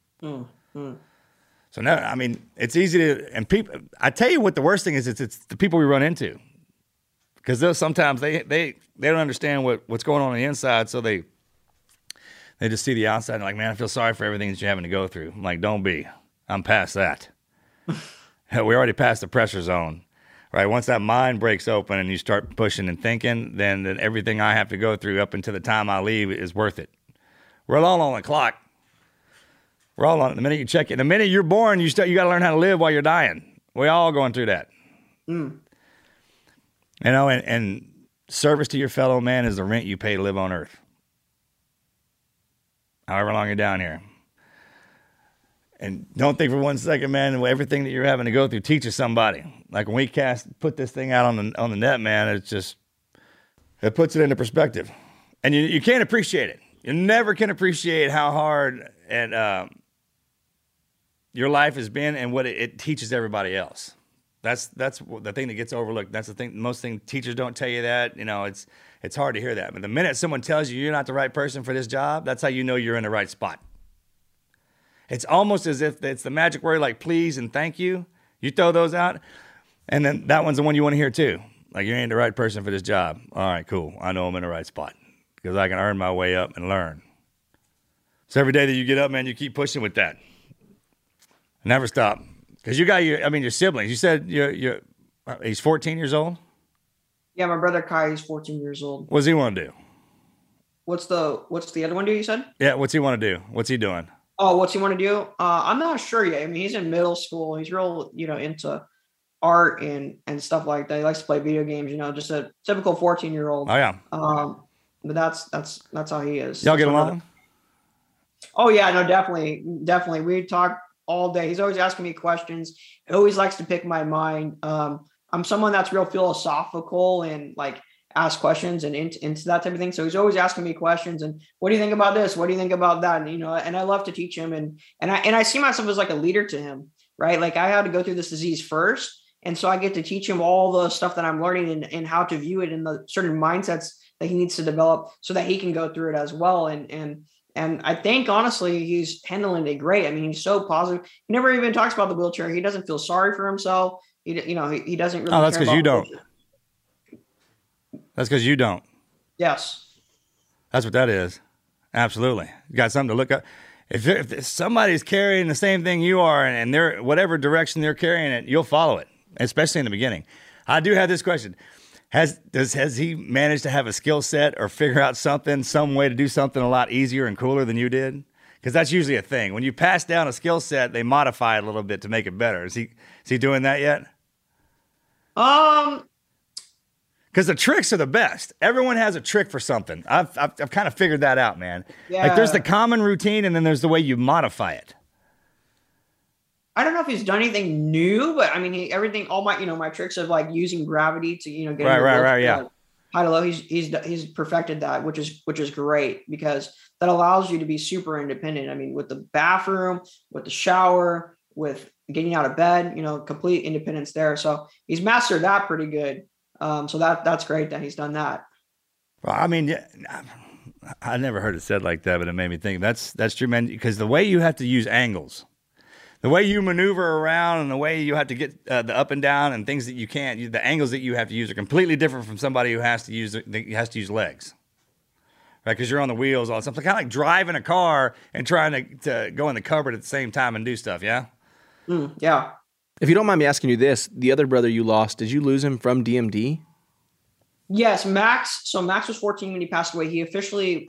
S4: So now, I mean, it's easy to, and people, I tell you what the worst thing is, it's the people we run into. Because sometimes they don't understand what's going on the inside, so they just see the outside and like, man, I feel sorry for everything that you're having to go through. I'm like, don't be. I'm past that. We already passed the pressure zone, right? Once that mind breaks open and you start pushing and thinking, then everything I have to go through up until the time I leave is worth it. We're all on the clock. We're all on it. The minute you check it, the minute you're born, you got to learn how to live while you're dying. We're all going through that. You know, and service to your fellow man is the rent you pay to live on earth. However long you're down here. And don't think for 1 second, man, everything that you're having to go through teaches somebody. Like when we put this thing out on the net, man, it puts it into perspective. And you can't appreciate it. You never can appreciate how hard and your life has been and what it teaches everybody else. That's the thing that gets overlooked. That's the thing. Most teachers don't tell you that. You know, it's hard to hear that. But the minute someone tells you you're not the right person for this job, that's how you know you're in the right spot. It's almost as if it's the magic word like please and thank you. You throw those out, and then that one's the one you want to hear too. Like, you ain't the right person for this job. All right, cool. I know I'm in the right spot because I can earn my way up and learn. So every day that you get up, man, you keep pushing with that. Never stop. Because you got your siblings. You said he's 14 years old?
S6: Yeah, my brother Kai is 14 years old.
S4: What does he want to do?
S6: What's the other one do, you said?
S4: Yeah, what's he want to do? What's he doing?
S6: Oh, what's he want to do? I'm not sure yet. I mean, he's in middle school. He's real, into art and stuff like that. He likes to play video games, just a typical 14-year-old.
S4: Oh, yeah.
S6: But that's how he is.
S4: Y'all get along?
S6: Oh, yeah, no, definitely. We talk all day. He's always asking me questions. He always likes to pick my mind. I'm someone that's real philosophical and like ask questions and into that type of thing. So he's always asking me questions and what do you think about this? What do you think about that? And, and I love to teach him and I see myself as like a leader to him, right? Like I had to go through this disease first. And so I get to teach him all the stuff that I'm learning and how to view it in the certain mindsets that he needs to develop so that he can go through it as well. And I think, honestly, he's handling it great. I mean, he's so positive. He never even talks about the wheelchair. He doesn't feel sorry for himself. He doesn't really.
S4: Oh, that's because you don't. That's because you don't.
S6: Yes.
S4: That's what that is. Absolutely. You got something to look up. If somebody's carrying the same thing you are and they're whatever direction they're carrying it, you'll follow it, especially in the beginning. I do have this question. Has he managed to have a skill set or figure out some way to do something a lot easier and cooler than you did? Because that's usually a thing. When you pass down a skill set, they modify it a little bit to make it better. Is he doing that yet? Because the tricks are the best. Everyone has a trick for something. I've kind of figured that out, man.
S6: Yeah.
S4: Like there's the common routine, and then there's the way you modify it.
S6: I don't know if he's done anything new, but I mean, all my tricks of like using gravity to, get
S4: Right, yeah.
S6: Like, high to low. He's perfected that, which is great because that allows you to be super independent. I mean, with the bathroom, with the shower, with getting out of bed, complete independence there. So he's mastered that pretty good. So that's great that he's done that.
S4: Well, I mean, I never heard it said like that, but it made me think that's true, man. Because the way you have to use angles, the way you maneuver around, and the way you have to get the up and down and things that you can't, the angles that you have to use are completely different from somebody who has to use legs, right? Because you're on the wheels, all that stuff. It's kind of like driving a car and trying to go in the cupboard at the same time and do stuff. Yeah.
S6: Yeah.
S1: If you don't mind me asking you this, the other brother you lost, did you lose him from DMD?
S6: Yes, Max. So Max was 14 when he passed away. He officially, he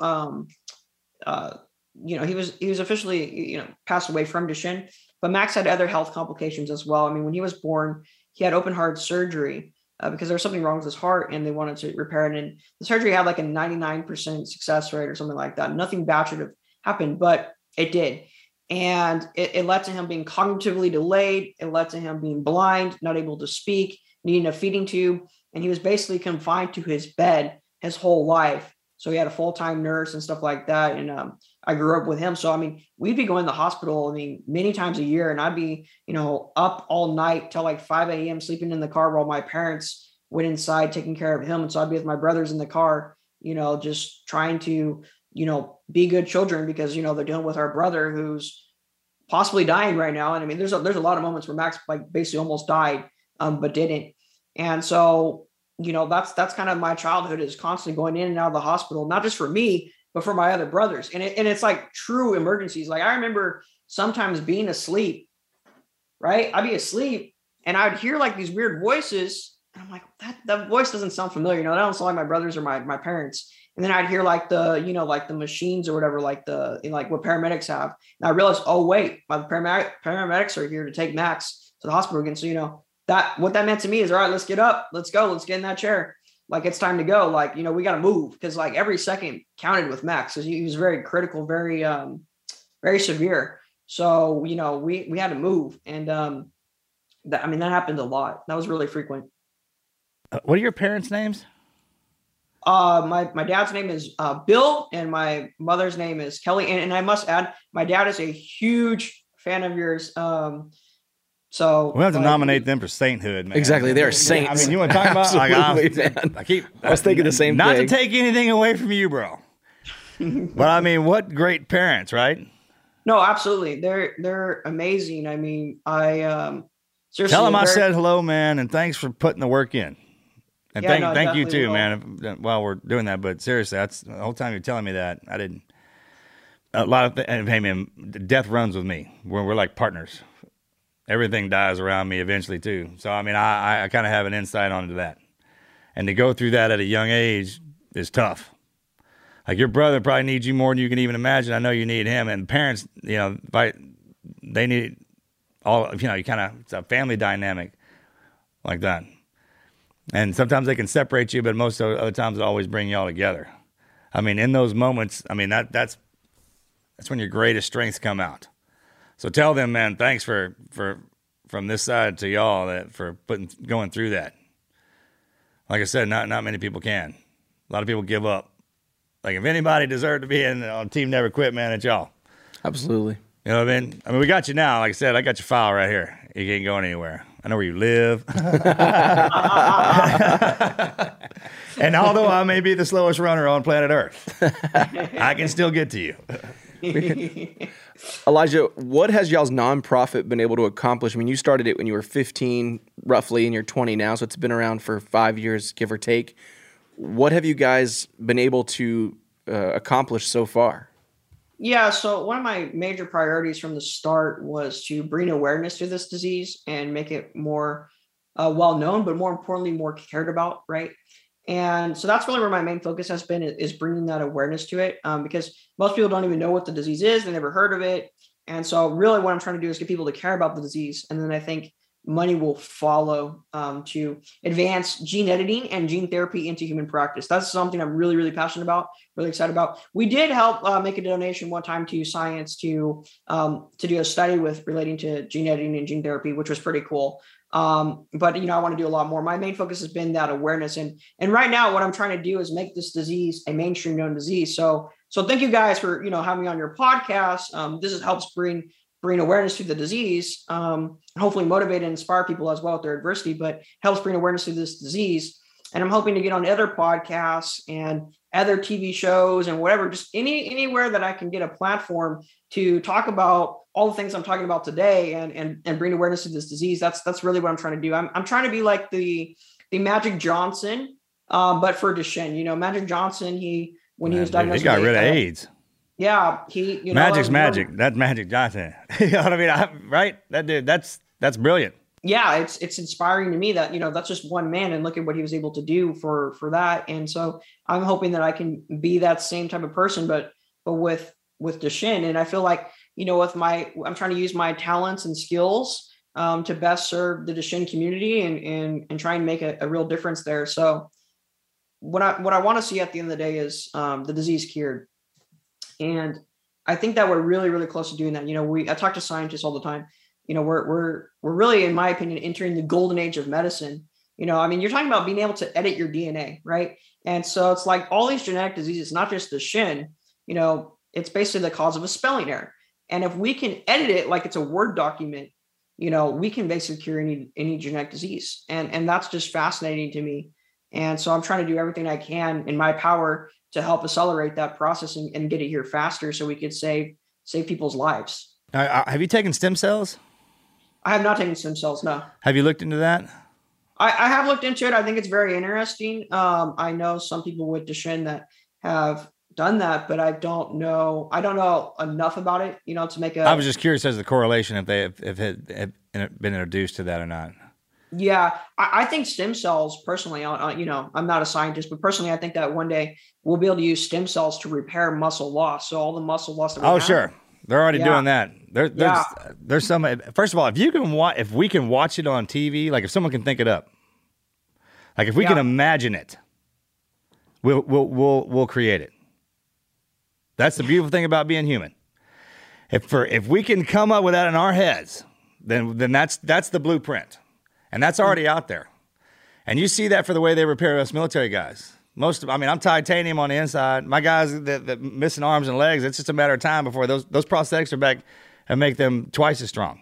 S6: was officially, passed away from Duchenne. But Max had other health complications as well. I mean, when he was born, he had open heart surgery because there was something wrong with his heart, and they wanted to repair it. And the surgery had like a 99% success rate or something like that. Nothing bad should have happened, but it did. And it led to him being cognitively delayed. It led to him being blind, not able to speak, needing a feeding tube. And he was basically confined to his bed his whole life. So he had a full-time nurse and stuff like that. And I grew up with him. So, I mean, we'd be going to the hospital, many times a year. And I'd be, up all night till like 5 a.m. sleeping in the car while my parents went inside taking care of him. And so I'd be with my brothers in the car, just trying to, be good children because, they're dealing with our brother who's possibly dying right now. And I mean, there's a lot of moments where Max like basically almost died, but didn't. And so, that's kind of my childhood is constantly going in and out of the hospital, not just for me, but for my other brothers. And it's like true emergencies. Like I remember sometimes being asleep, right? I'd be asleep and I'd hear like these weird voices. And I'm like, that voice doesn't sound familiar. That don't sound like my brothers or my parents. And then I'd hear like the machines or whatever, like what paramedics have. And I realized, oh wait, my paramedics are here to take Max to the hospital again. So, what that meant to me is, all right, let's get up, let's go, let's get in that chair. Like it's time to go. Like, we got to move because like every second counted with Max because he was very critical, very, very severe. So, we had to move. And that happened a lot. That was really frequent.
S4: What are your parents' names?
S6: My dad's name is Bill and my mother's name is Kelly. And I must add, my dad is a huge fan of yours. So
S4: we'll have to nominate them for sainthood, man.
S1: Exactly. They're saints.
S4: I mean, you want to talk about
S1: I was thinking the same thing.
S4: Not to take anything away from you, bro. But I mean, what great parents, right?
S6: No, absolutely. They're amazing. I mean, seriously,
S4: tell them I said hello, man, and thanks for putting the work in. And thank you too,
S6: will.
S4: man. While we're doing that, but seriously, that's the whole time you're telling me that I didn't. A lot of hey man, death runs with me. We're like partners. Everything dies around me eventually too. So I mean, I kind of have an insight onto that, and to go through that at a young age is tough. Like your brother probably needs you more than you can even imagine. I know you need him, and parents, they need all. You kind of it's a family dynamic like that. And sometimes they can separate you, but most of the other times it always bring you all together. I mean, in those moments, I mean that's when your greatest strengths come out. So tell them, man, thanks for from this side to y'all for going through that. Like I said, not many people can. A lot of people give up. Like if anybody deserved to be on Team Never Quit, man, it's y'all.
S1: Absolutely.
S4: You know what I mean? I mean, we got you now. Like I said, I got your file right here. You ain't going anywhere. I know where you live. And although I may be the slowest runner on planet Earth, I can still get to you.
S1: Elijah, what has y'all's nonprofit been able to accomplish? I mean, you started it when you were 15, roughly, and you're 20 now, so it's been around for 5 years, give or take. What have you guys been able to accomplish so far?
S6: Yeah, so one of my major priorities from the start was to bring awareness to this disease and make it more well-known, but more importantly, more cared about, right? And so that's really where my main focus has been, is bringing that awareness to it, because most people don't even know what the disease is. They never heard of it. And so really what I'm trying to do is get people to care about the disease. And then I think money will follow to advance gene editing and gene therapy into human practice. That's something I'm really, really passionate about, really excited about. We did help make a donation one time to science to do a study with relating to gene editing and gene therapy, which was pretty cool. But I want to do a lot more. My main focus has been that awareness. And right now what I'm trying to do is make this disease a mainstream known disease. So thank you guys for, having me on your podcast. This helps bring awareness to the disease, hopefully motivate and inspire people as well with their adversity, but helps bring awareness to this disease. And I'm hoping to get on other podcasts and other TV shows and whatever, just anywhere that I can get a platform to talk about all the things I'm talking about today and bring awareness to this disease. That's really what I'm trying to do. I'm trying to be like the Magic Johnson, but for Duchenne. Magic Johnson, when he was diagnosed,
S4: he got rid of AIDS.
S6: Yeah,
S4: Magic's magic. That's Magic Johnson. You know what I mean? Right? That dude. That's brilliant.
S6: Yeah, it's inspiring to me that that's just one man, and look at what he was able to do for that. And so I'm hoping that I can be that same type of person, but with Duchenne. And I feel like I'm trying to use my talents and skills to best serve the Duchenne community and try and make a real difference there. So what I want to see at the end of the day is the disease cured. And I think that we're really, really close to doing that. I talk to scientists all the time. We're really, in my opinion, entering the golden age of medicine. You're talking about being able to edit your DNA, right? And so it's like all these genetic diseases, not just Duchenne, it's basically the cause of a spelling error. And if we can edit it like it's a Word document, we can basically cure any genetic disease. And that's just fascinating to me. And so I'm trying to do everything I can in my power to help accelerate that process and get it here faster so we could save people's lives.
S4: Have you taken stem cells?
S6: I have not taken stem cells, no.
S4: Have you looked into that?
S6: I have looked into it. I think it's very interesting. I know some people with Duchenne that have done that, but I don't know enough about it, to make a...
S4: I was just curious as to the correlation if they have been introduced to that or not.
S6: Yeah, I think stem cells, personally, I'm not a scientist, but personally, I think that one day we'll be able to use stem cells to repair muscle loss. So all the muscle loss that we have.
S4: Sure. They're already doing that. There's some. First of all, if we can watch it on TV, like if someone can think it up, like if we can imagine it, we'll create it. That's the beautiful thing about being human. If we can come up with that in our heads, then that's the blueprint. And that's already out there. And you see that for the way they repair us military guys. I'm titanium on the inside. My guys that missing arms and legs, it's just a matter of time before those prosthetics are back and make them twice as strong.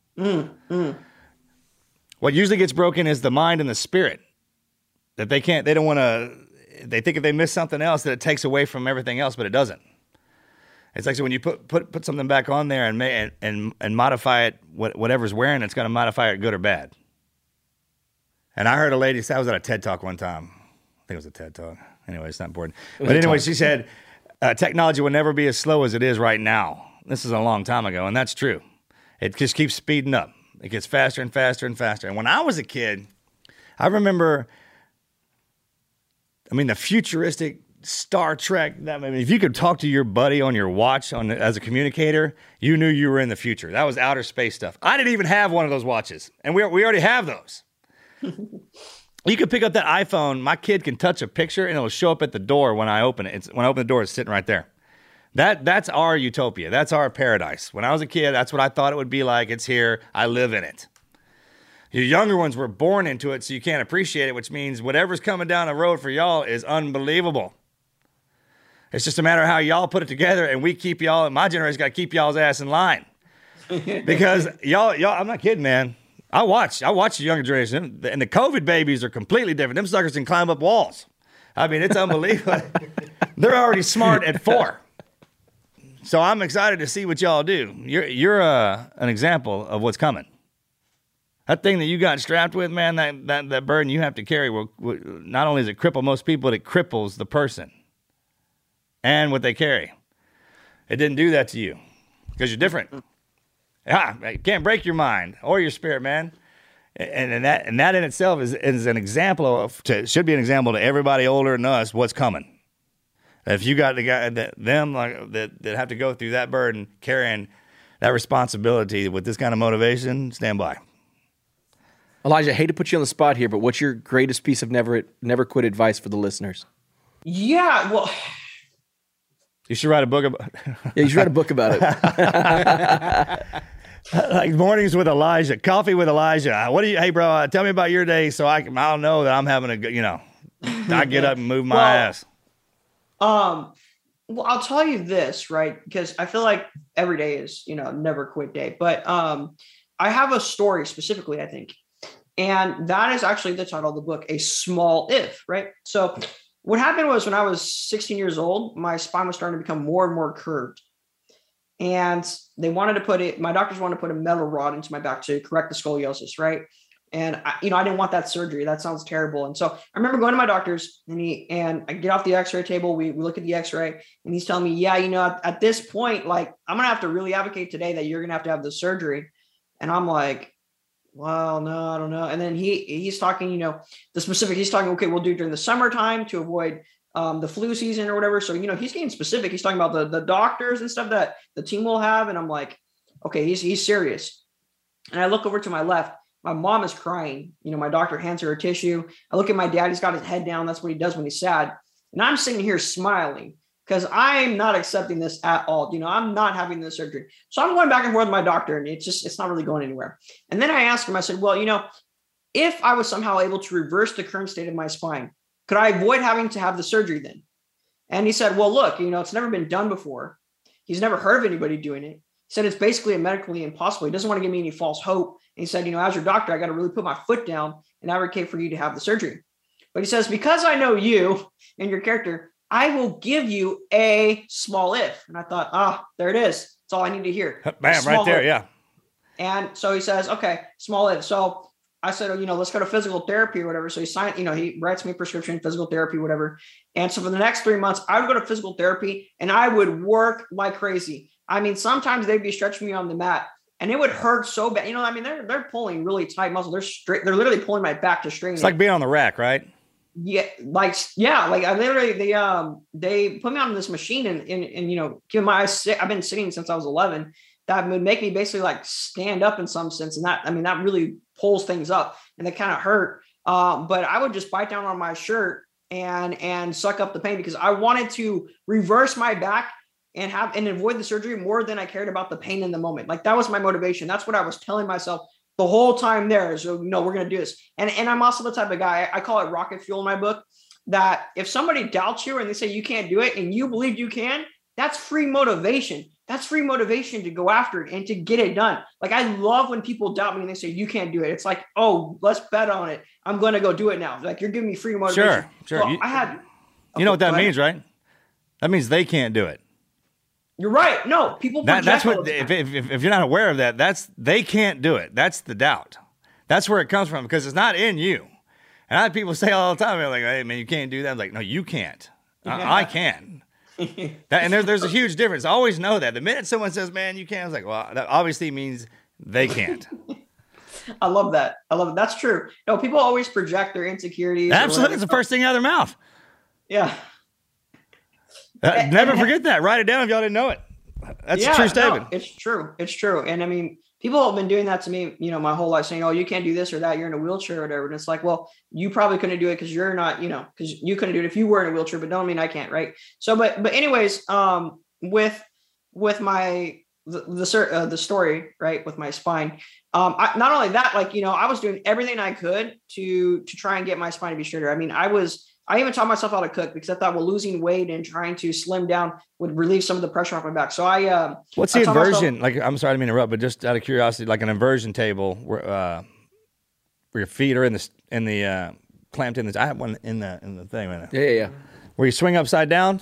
S4: What usually gets broken is the mind and the spirit. That they don't want to, they think if they miss something else that it takes away from everything else, but it doesn't. It's like, so when you put something back on there and modify it, whatever's wearing, it's going to modify it good or bad. And I heard a lady say, I was at a TED Talk one time. I think it was a TED Talk. Anyway, it's not important. But anyway, she said, technology will never be as slow as it is right now. This is a long time ago, and that's true. It just keeps speeding up. It gets faster and faster and faster. And when I was a kid, I remember, the futuristic Star Trek. If you could talk to your buddy on your watch as a communicator, you knew you were in the future. That was outer space stuff. I didn't even have one of those watches, and we already have those. You can pick up that iPhone. My kid can touch a picture, and it'll show up at the door when I open it. When I open the door, it's sitting right there. That's our utopia. That's our paradise. When I was a kid, that's what I thought it would be like. It's here. I live in it. Your younger ones were born into it, so you can't appreciate it, which means whatever's coming down the road for y'all is unbelievable. It's just a matter of how y'all put it together, and we keep y'all, my generation got to keep y'all's ass in line. Because y'all, I'm not kidding, man. I watch the younger generation, and the COVID babies are completely different. Them suckers can climb up walls. It's unbelievable. They're already smart at 4. So I'm excited to see what y'all do. You're an example of what's coming. That thing that you got strapped with, man, that burden you have to carry, will not only does it cripple most people, it cripples the person and what they carry. It didn't do that to you because you're different. It can't break your mind or your spirit, man. And that in itself is an example should be an example to everybody older than us what's coming. If you got the guy that have to go through that burden, carrying that responsibility with this kind of motivation, stand by.
S1: Elijah, I hate to put you on the spot here, but what's your greatest piece of never quit advice for the listeners?
S6: Yeah, well,
S4: you should write a book about.
S1: Yeah, you should write a book about it.
S4: Like mornings with Elijah, coffee with Elijah. Hey, bro, tell me about your day so I'll know that I'm having a good, I get up and move my ass.
S6: Well, I'll tell you this, right? Because I feel like every day is, never quit day. But I have a story specifically, I think. And that is actually the title of the book, A Small If, right? So what happened was when I was 16 years old, my spine was starting to become more and more curved. And my doctors wanted to put a metal rod into my back to correct the scoliosis, right? And I didn't want that surgery. That sounds terrible. And so I remember going to my doctor's and I get off the x-ray table. We look at the x-ray and he's telling me, yeah, at this point, like I'm going to have to really advocate today that you're going to have the surgery. And I'm like, well, no, I don't know. And then he's talking, the specific, he's talking, okay, we'll do it during the summertime to avoid the flu season or whatever. So, he's getting specific. He's talking about the doctors and stuff that the team will have. And I'm like, okay, he's serious. And I look over to my left. My mom is crying. My doctor hands her a tissue. I look at my dad. He's got his head down. That's what he does when he's sad. And I'm sitting here smiling because I'm not accepting this at all. I'm not having this surgery. So I'm going back and forth with my doctor and it's not really going anywhere. And then I asked him, I said, well, if I was somehow able to reverse the current state of my spine, could I avoid having to have the surgery then? And he said, well, look, it's never been done before. He's never heard of anybody doing it. He said, it's basically medically impossible. He doesn't want to give me any false hope. And he said, as your doctor, I got to really put my foot down and advocate for you to have the surgery. But he says, because I know you and your character, I will give you a small if. And I thought, there it is. That's all I need to hear.
S4: Bam, right there.
S6: If.
S4: Yeah.
S6: And so he says, okay, small if. So I said, let's go to physical therapy or whatever. So he signed, he writes me a prescription, physical therapy, whatever. And so for the next 3 months, I would go to physical therapy and I would work like crazy. I mean, sometimes they'd be stretching me on the mat and it would hurt so bad. They're pulling really tight muscles. They're literally pulling my back to straighten.
S4: It's like being on the rack, right?
S6: Yeah. Like I literally, they put me on this machine and keeping my eyes sick. I've been sitting since I was 11. That would make me basically like stand up in some sense. And that really pulls things up and that kind of hurt. But I would just bite down on my shirt and suck up the pain because I wanted to reverse my back and avoid the surgery more than I cared about the pain in the moment. Like that was my motivation. That's what I was telling myself the whole time there. So, we're going to do this. And I'm also the type of guy, I call it rocket fuel in my book, that if somebody doubts you and they say you can't do it and you believe you can, that's free motivation. That's free motivation to go after it and to get it done. Like I love when people doubt me and they say, you can't do it. It's like, oh, let's bet on it. I'm going to go do it now. Like you're giving me free motivation.
S4: Sure.
S6: So
S4: you know what that means, right? That means they can't do it.
S6: You're right. No, people.
S4: That's what. If you're not aware of that, they can't do it. That's the doubt. That's where it comes from because it's not in you. And I have people say all the time, they're like, "Hey, man, you can't do that." I'm like, "No, you can't. I can." And there's a huge difference. I always know that. The minute someone says, "Man, you can't," I was like, "Well, that obviously means they can't."
S6: I love that. That's true. No, people always project their insecurities.
S4: Absolutely, it's the first thing out of their mouth.
S6: Yeah.
S4: Never forget that. Write it down if y'all didn't know it. That's a true statement.
S6: No, it's true. And people have been doing that to me, my whole life saying, oh, you can't do this or that. You're in a wheelchair or whatever. And it's like, well, you probably couldn't do it because you're not, because you couldn't do it if you were in a wheelchair, but don't mean I can't. Right. So, but anyways, with my, the story, right, with my spine, not only that, I was doing everything I could to try and get my spine to be straighter. I even taught myself how to cook because I thought, well, losing weight and trying to slim down would relieve some of the pressure off my back. So
S4: what's the inversion? I'm sorry to interrupt, but just out of curiosity, like an inversion table where your feet are in the clamped in. I have one in the thing right now.
S1: Yeah.
S4: Where you swing upside down.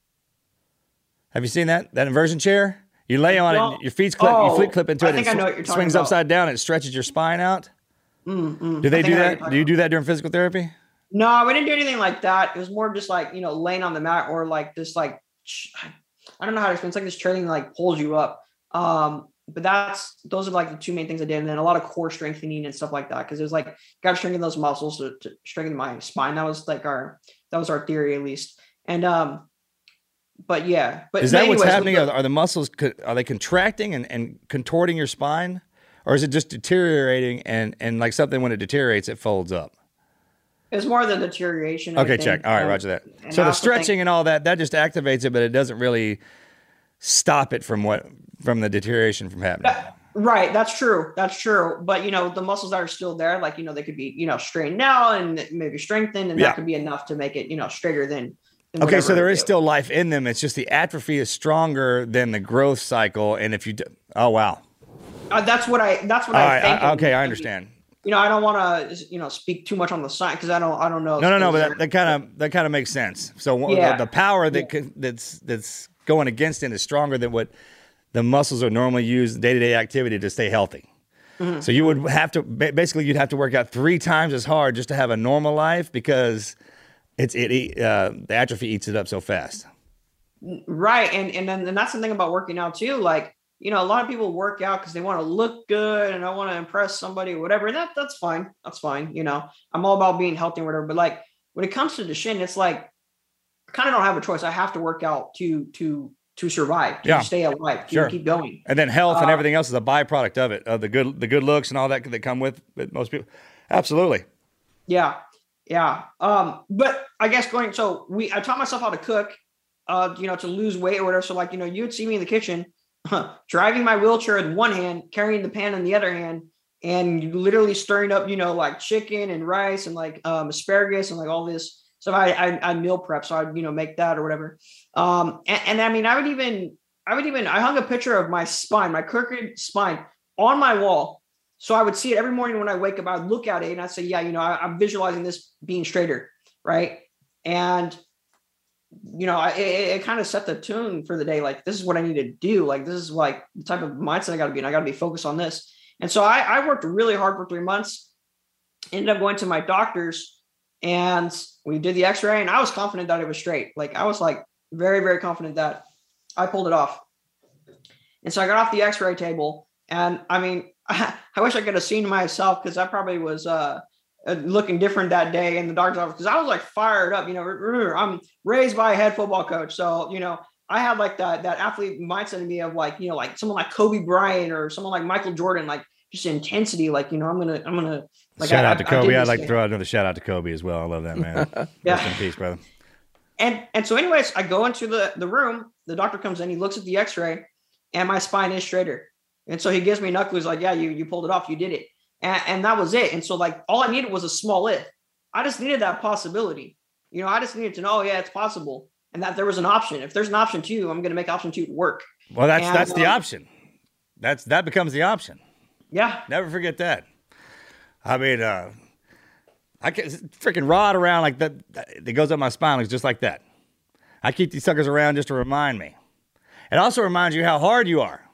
S4: Have you seen that inversion chair? You lay on it, your feet clip, you flip clip into it.
S6: I know what you're talking
S4: swings
S6: about.
S4: upside down. It stretches your spine out. Do they do that? Do you do that during physical therapy?
S6: No, we didn't do anything like that. It was more just like, laying on the mat or like this, like, I don't know how to explain. It's like this training like pulls you up. but those are like the two main things I did. And then a lot of core strengthening and stuff like that. Cause it was like, got to strengthen those muscles to strengthen my spine. That was our theory at least. And, but yeah, but
S4: is that
S6: anyways,
S4: what's happening? Are the muscles, are they contracting and contorting your spine, or is it just deteriorating and like something when it deteriorates, it folds up?
S6: It's more the deterioration.
S4: Okay, check. All right, roger that. So the stretching and all that just activates it, but it doesn't really stop it from the deterioration from happening.
S6: Right. That's true. But, the muscles that are still there, like, they could be, straightened out and maybe strengthened, and that could be enough to make it, straighter than
S4: okay, so there is still life in them. It's just the atrophy is stronger than the growth cycle. And if you oh, wow.
S6: That's what I think.
S4: Okay, I understand.
S6: I don't want to, speak too much on the science because I don't know.
S4: No, but that kind of makes sense. So the power that's going against it is stronger than what the muscles are normally used day-to-day activity to stay healthy. Mm-hmm. So you would have to you'd have to work out 3 times as hard just to have a normal life because the atrophy eats it up so fast.
S6: Right, and that's the thing about working out too. Like, a lot of people work out because they want to look good and I want to impress somebody or whatever. And that's fine. That's fine. I'm all about being healthy and whatever. But like when it comes to Duchenne, it's like I kind of don't have a choice. I have to work out to survive, to stay alive, to keep going.
S4: And then health and everything else is a byproduct of it, of the good looks and all that come with most people. Absolutely.
S6: Yeah. But I guess I taught myself how to cook, to lose weight or whatever. So like, you would see me in the kitchen, driving my wheelchair in one hand, carrying the pan in the other hand, and literally stirring up, like chicken and rice and like asparagus and like all this stuff. I meal prep, so I'd make that or whatever. And I mean, I hung a picture of my spine, my crooked spine, on my wall, so I would see it every morning when I wake up. I'd look at it and I'd say, yeah, I'm visualizing this being straighter, right? And it kind of set the tune for the day. Like, this is what I need to do. Like, this is like the type of mindset I got to be in. I got to be focused on this. And so I worked really hard for 3 months, ended up going to my doctors, and we did the x-ray, and I was confident that it was straight. Like, I was like very, very confident that I pulled it off. And so I got off the x-ray table, and I mean, I wish I could have seen myself, because I probably was, looking different that day in the doctor's office, because I was like fired up. Remember, I'm raised by a head football coach, so I had like that athlete mindset in me of like like someone like Kobe Bryant or someone like Michael Jordan, like just intensity. Like I'm gonna like
S4: shout out to Kobe. I'd like to throw out another shout out to Kobe as well. I love that man.
S6: Yeah.
S4: Rest in peace, brother.
S6: And so anyways, I go into the room. The doctor comes in. He looks at the X-ray, and my spine is straighter. And so he gives me a knuckle. He's like, "Yeah, you pulled it off. You did it." And that was it. And so like all I needed was a small lift. I just needed that possibility. I just needed to know, yeah, it's possible, and that there was an option. If there's an option 2, I'm going to make option 2 work.
S4: Well, that's the option. That becomes the option.
S6: Yeah.
S4: Never forget that. I mean, I can freaking rod around like that. It goes up my spine. It's just like that. I keep these suckers around just to remind me. It also reminds you how hard you are.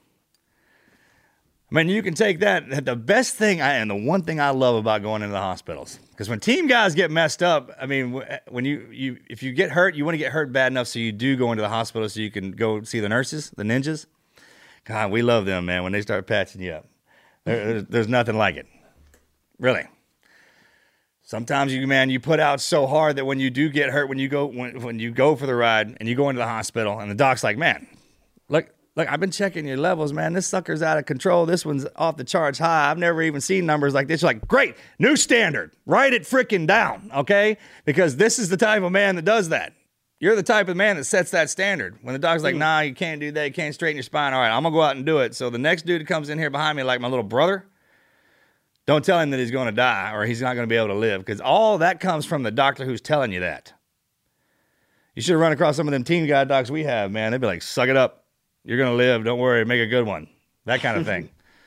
S4: I mean, you can take that. The best thing and the one thing I love about going into the hospitals, because when team guys get messed up, I mean, when if you get hurt, you want to get hurt bad enough so you do go into the hospital so you can go see the nurses, the ninjas. God, we love them, man. When they start patching you up, there's nothing like it, really. Sometimes you put out so hard that when you do get hurt, when you go for the ride and you go into the hospital and the doc's like, man, look, I've been checking your levels, man. This sucker's out of control. This one's off the charts high. I've never even seen numbers like this. You're like, great, new standard. Write it freaking down, okay? Because this is the type of man that does that. You're the type of man that sets that standard. When the doc's like, nah, you can't do that. You can't straighten your spine. All right, I'm going to go out and do it. So the next dude that comes in here behind me, like my little brother, don't tell him that he's going to die or he's not going to be able to live, because all that comes from the doctor who's telling you that. You should have run across some of them teen guy docs we have, man. They'd be like, suck it up. You're going to live. Don't worry. Make a good one. That kind of thing.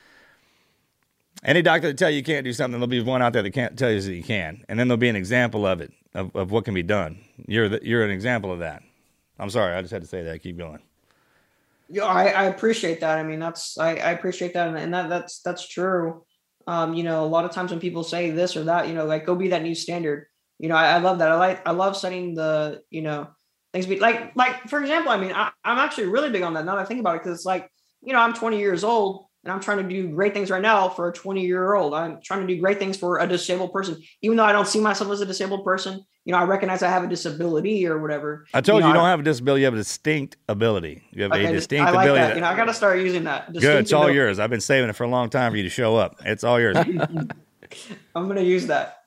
S4: Any doctor that tell you can't do something, there'll be one out there that can't tell you that you can. And then there'll be an example of it, of what can be done. You're an example of that. I'm sorry. I just had to say that. Keep going.
S6: I appreciate that. I mean, I appreciate that. And that's true. A lot of times when people say this or that, like, go be that new standard. I love that. I love setting the, things be like, for example, I mean, I'm actually really big on that now that I think about it, because it's like, I'm 20 years old And I'm trying to do great things right now for a 20-year-old. I'm trying to do great things for a disabled person, even though I don't see myself as a disabled person. I recognize I have a disability or whatever.
S4: I told you, you don't have a disability. You have a distinct ability. You have a distinct
S6: I like
S4: ability.
S6: that. I got to start using that.
S4: Good. It's all yours. I've been saving it for a long time for you to show up. It's all yours.
S6: I'm going to use that.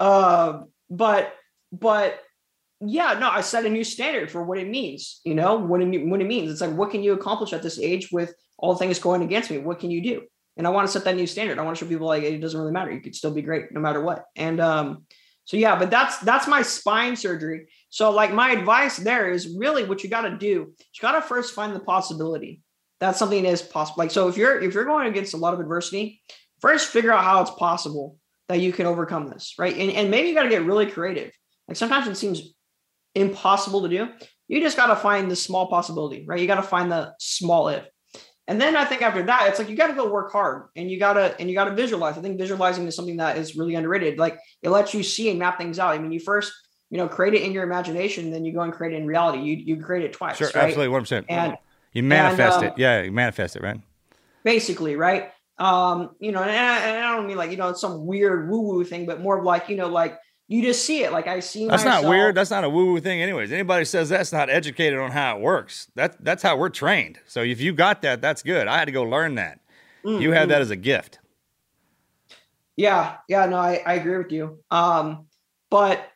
S6: But yeah, no, I set a new standard for what it means. What it means. It's like, what can you accomplish at this age with all the things going against me? What can you do? And I want to set that new standard. I want to show people like it doesn't really matter. You could still be great no matter what. And so yeah, but that's my spine surgery. So like my advice there is really what you got to do. You got to first find the possibility that something is possible. Like, so if you're going against a lot of adversity, first figure out how it's possible that you can overcome this, right? And maybe you got to get really creative. Like sometimes it seems impossible to do. You just got to find the small possibility, right? You got to find the small if. And then I think after that, it's like, you got to go work hard and you got to visualize. I think visualizing is something that is really underrated. Like it lets you see and map things out. I mean, you first, create it in your imagination, then you go and create it in reality. You create it twice.
S4: Sure.
S6: Right?
S4: Absolutely. 100%. And you manifest it. Yeah. You manifest it, right?
S6: Basically. Right. And I don't mean like, it's some weird woo-woo thing, but more of like, like you just see it. Like I see
S4: That's
S6: myself.
S4: not weird. That's not a woo-woo thing anyways. Anybody says that's not educated on how it works. That's how we're trained. So if you got that, that's good. I had to go learn that. Mm-hmm. You have that as a gift.
S6: Yeah. Yeah, no, I agree with you. But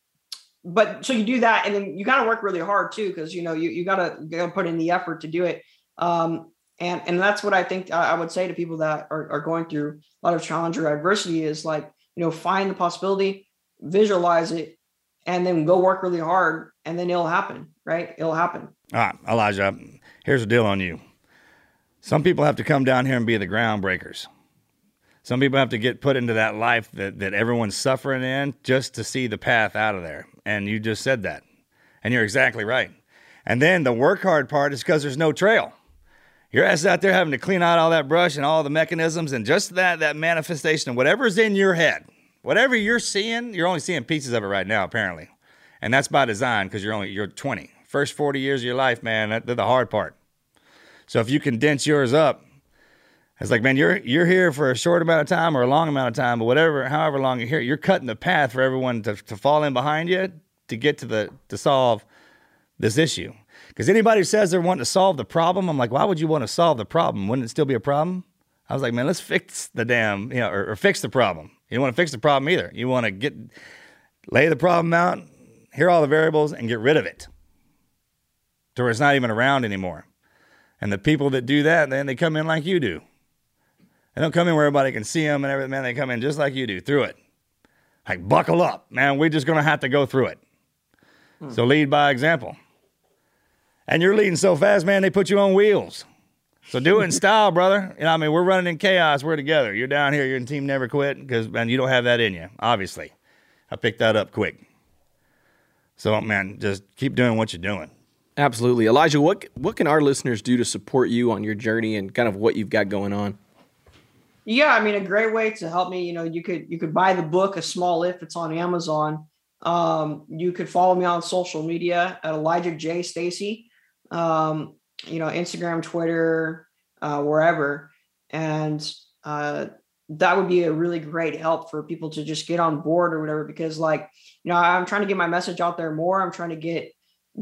S6: so you do that and then you got to work really hard too. Cause you gotta put in the effort to do it. And that's what I think I would say to people that are going through a lot of challenge or adversity is like, find the possibility, visualize it, and then go work really hard, and then it'll happen, right? It'll happen.
S4: All right, Elijah, here's the deal on you. Some people have to come down here and be the groundbreakers. Some people have to get put into that life that everyone's suffering in just to see the path out of there. And you just said that. And you're exactly right. And then the work hard part is because there's no trail. Your ass is out there having to clean out all that brush and all the mechanisms and just that manifestation of whatever's in your head. Whatever you're seeing, you're only seeing pieces of it right now, apparently. And that's by design because you're 20. First 40 years of your life, man, they're the hard part. So if you condense yours up, it's like, man, you're here for a short amount of time or a long amount of time, but however long you're here, you're cutting the path for everyone to fall in behind you to get to solve this issue. Because anybody who says they're wanting to solve the problem, I'm like, why would you want to solve the problem? Wouldn't it still be a problem? I was like, man, let's fix the damn, or fix the problem. You don't want to fix the problem either. You want to lay the problem out, hear all the variables, and get rid of it to where it's not even around anymore. And the people that do that, then they come in like you do. They don't come in where everybody can see them and everything, man. They come in just like you do, through it. Like, buckle up, man. We're just going to have to go through it. So lead by example. And you're leading so fast, man, they put you on wheels. So do it in style, brother. We're running in chaos. We're together. You're down here. You're in Team Never Quit because, man, you don't have that in you, obviously. I picked that up quick. So, man, just keep doing what you're doing.
S1: Absolutely. Elijah, what can our listeners do to support you on your journey and kind of what you've got going on?
S6: Yeah, a great way to help me, you could buy the book, A Small If. It's on Amazon. You could follow me on social media at Elijah J. Stacy. Instagram, Twitter, wherever. And that would be a really great help for people to just get on board or whatever, because I'm trying to get my message out there more. I'm trying to get,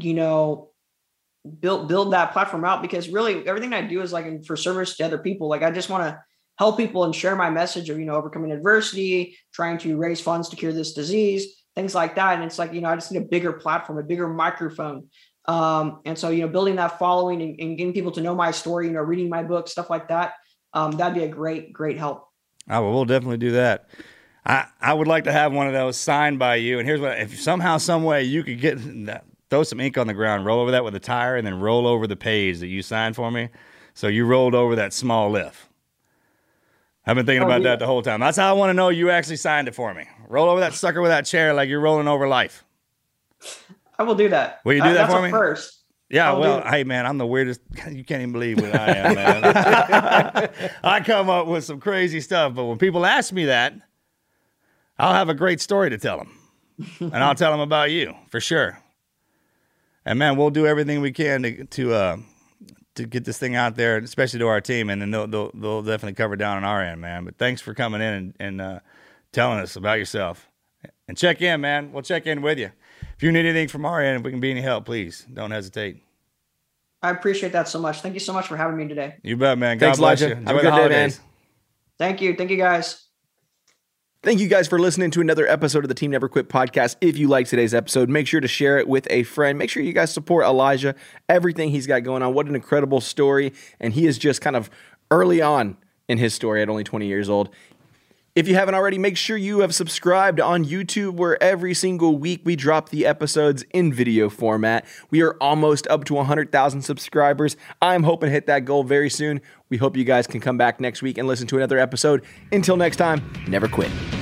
S6: build that platform out, because really everything I do is for service to other people. I just want to help people and share my message of, overcoming adversity, trying to raise funds to cure this disease, things like that. And it's I just need a bigger platform, a bigger microphone. And so, building that following and getting people to know my story, reading my book, stuff like that. That'd be a great, great help.
S4: Oh, well, we'll definitely do that. I would like to have one of those signed by you. And here's what, if somehow, some way you could get that, throw some ink on the ground, roll over that with a tire, and then roll over the page that you signed for me. So you rolled over that small lift. I've been thinking about that the whole time. That's how I want to know you actually signed it for me. Roll over that sucker with that chair like you're rolling over life.
S6: I will do that.
S4: Will you do that for me?
S6: First.
S4: Yeah, well, hey, man, I'm the weirdest. You can't even believe what I am, man. I come up with some crazy stuff, but when people ask me that, I'll have a great story to tell them. And I'll tell them about you, for sure. And, man, we'll do everything we can to get this thing out there, especially to our team, and then they'll definitely cover down on our end, man. But thanks for coming in and telling us about yourself. And check in, man. We'll check in with you. If you need anything from our end, if we can be any help, please don't hesitate.
S6: I appreciate that so much. Thank you so much for having me today.
S4: You bet, man.
S1: Thanks,
S4: God bless
S1: Elijah.
S4: you.
S1: Have a
S4: Enjoy
S1: good
S4: the
S1: day, man.
S4: holidays.
S6: Thank you. Thank you, guys.
S1: Thank you guys for listening to another episode of the Team Never Quit podcast. If you like today's episode, make sure to share it with a friend. Make sure you guys support Elijah, everything he's got going on. What an incredible story. And he is just kind of early on in his story at only 20 years old. If you haven't already, make sure you have subscribed on YouTube, where every single week we drop the episodes in video format. We are almost up to 100,000 subscribers. I'm hoping to hit that goal very soon. We hope you guys can come back next week and listen to another episode. Until next time, never quit.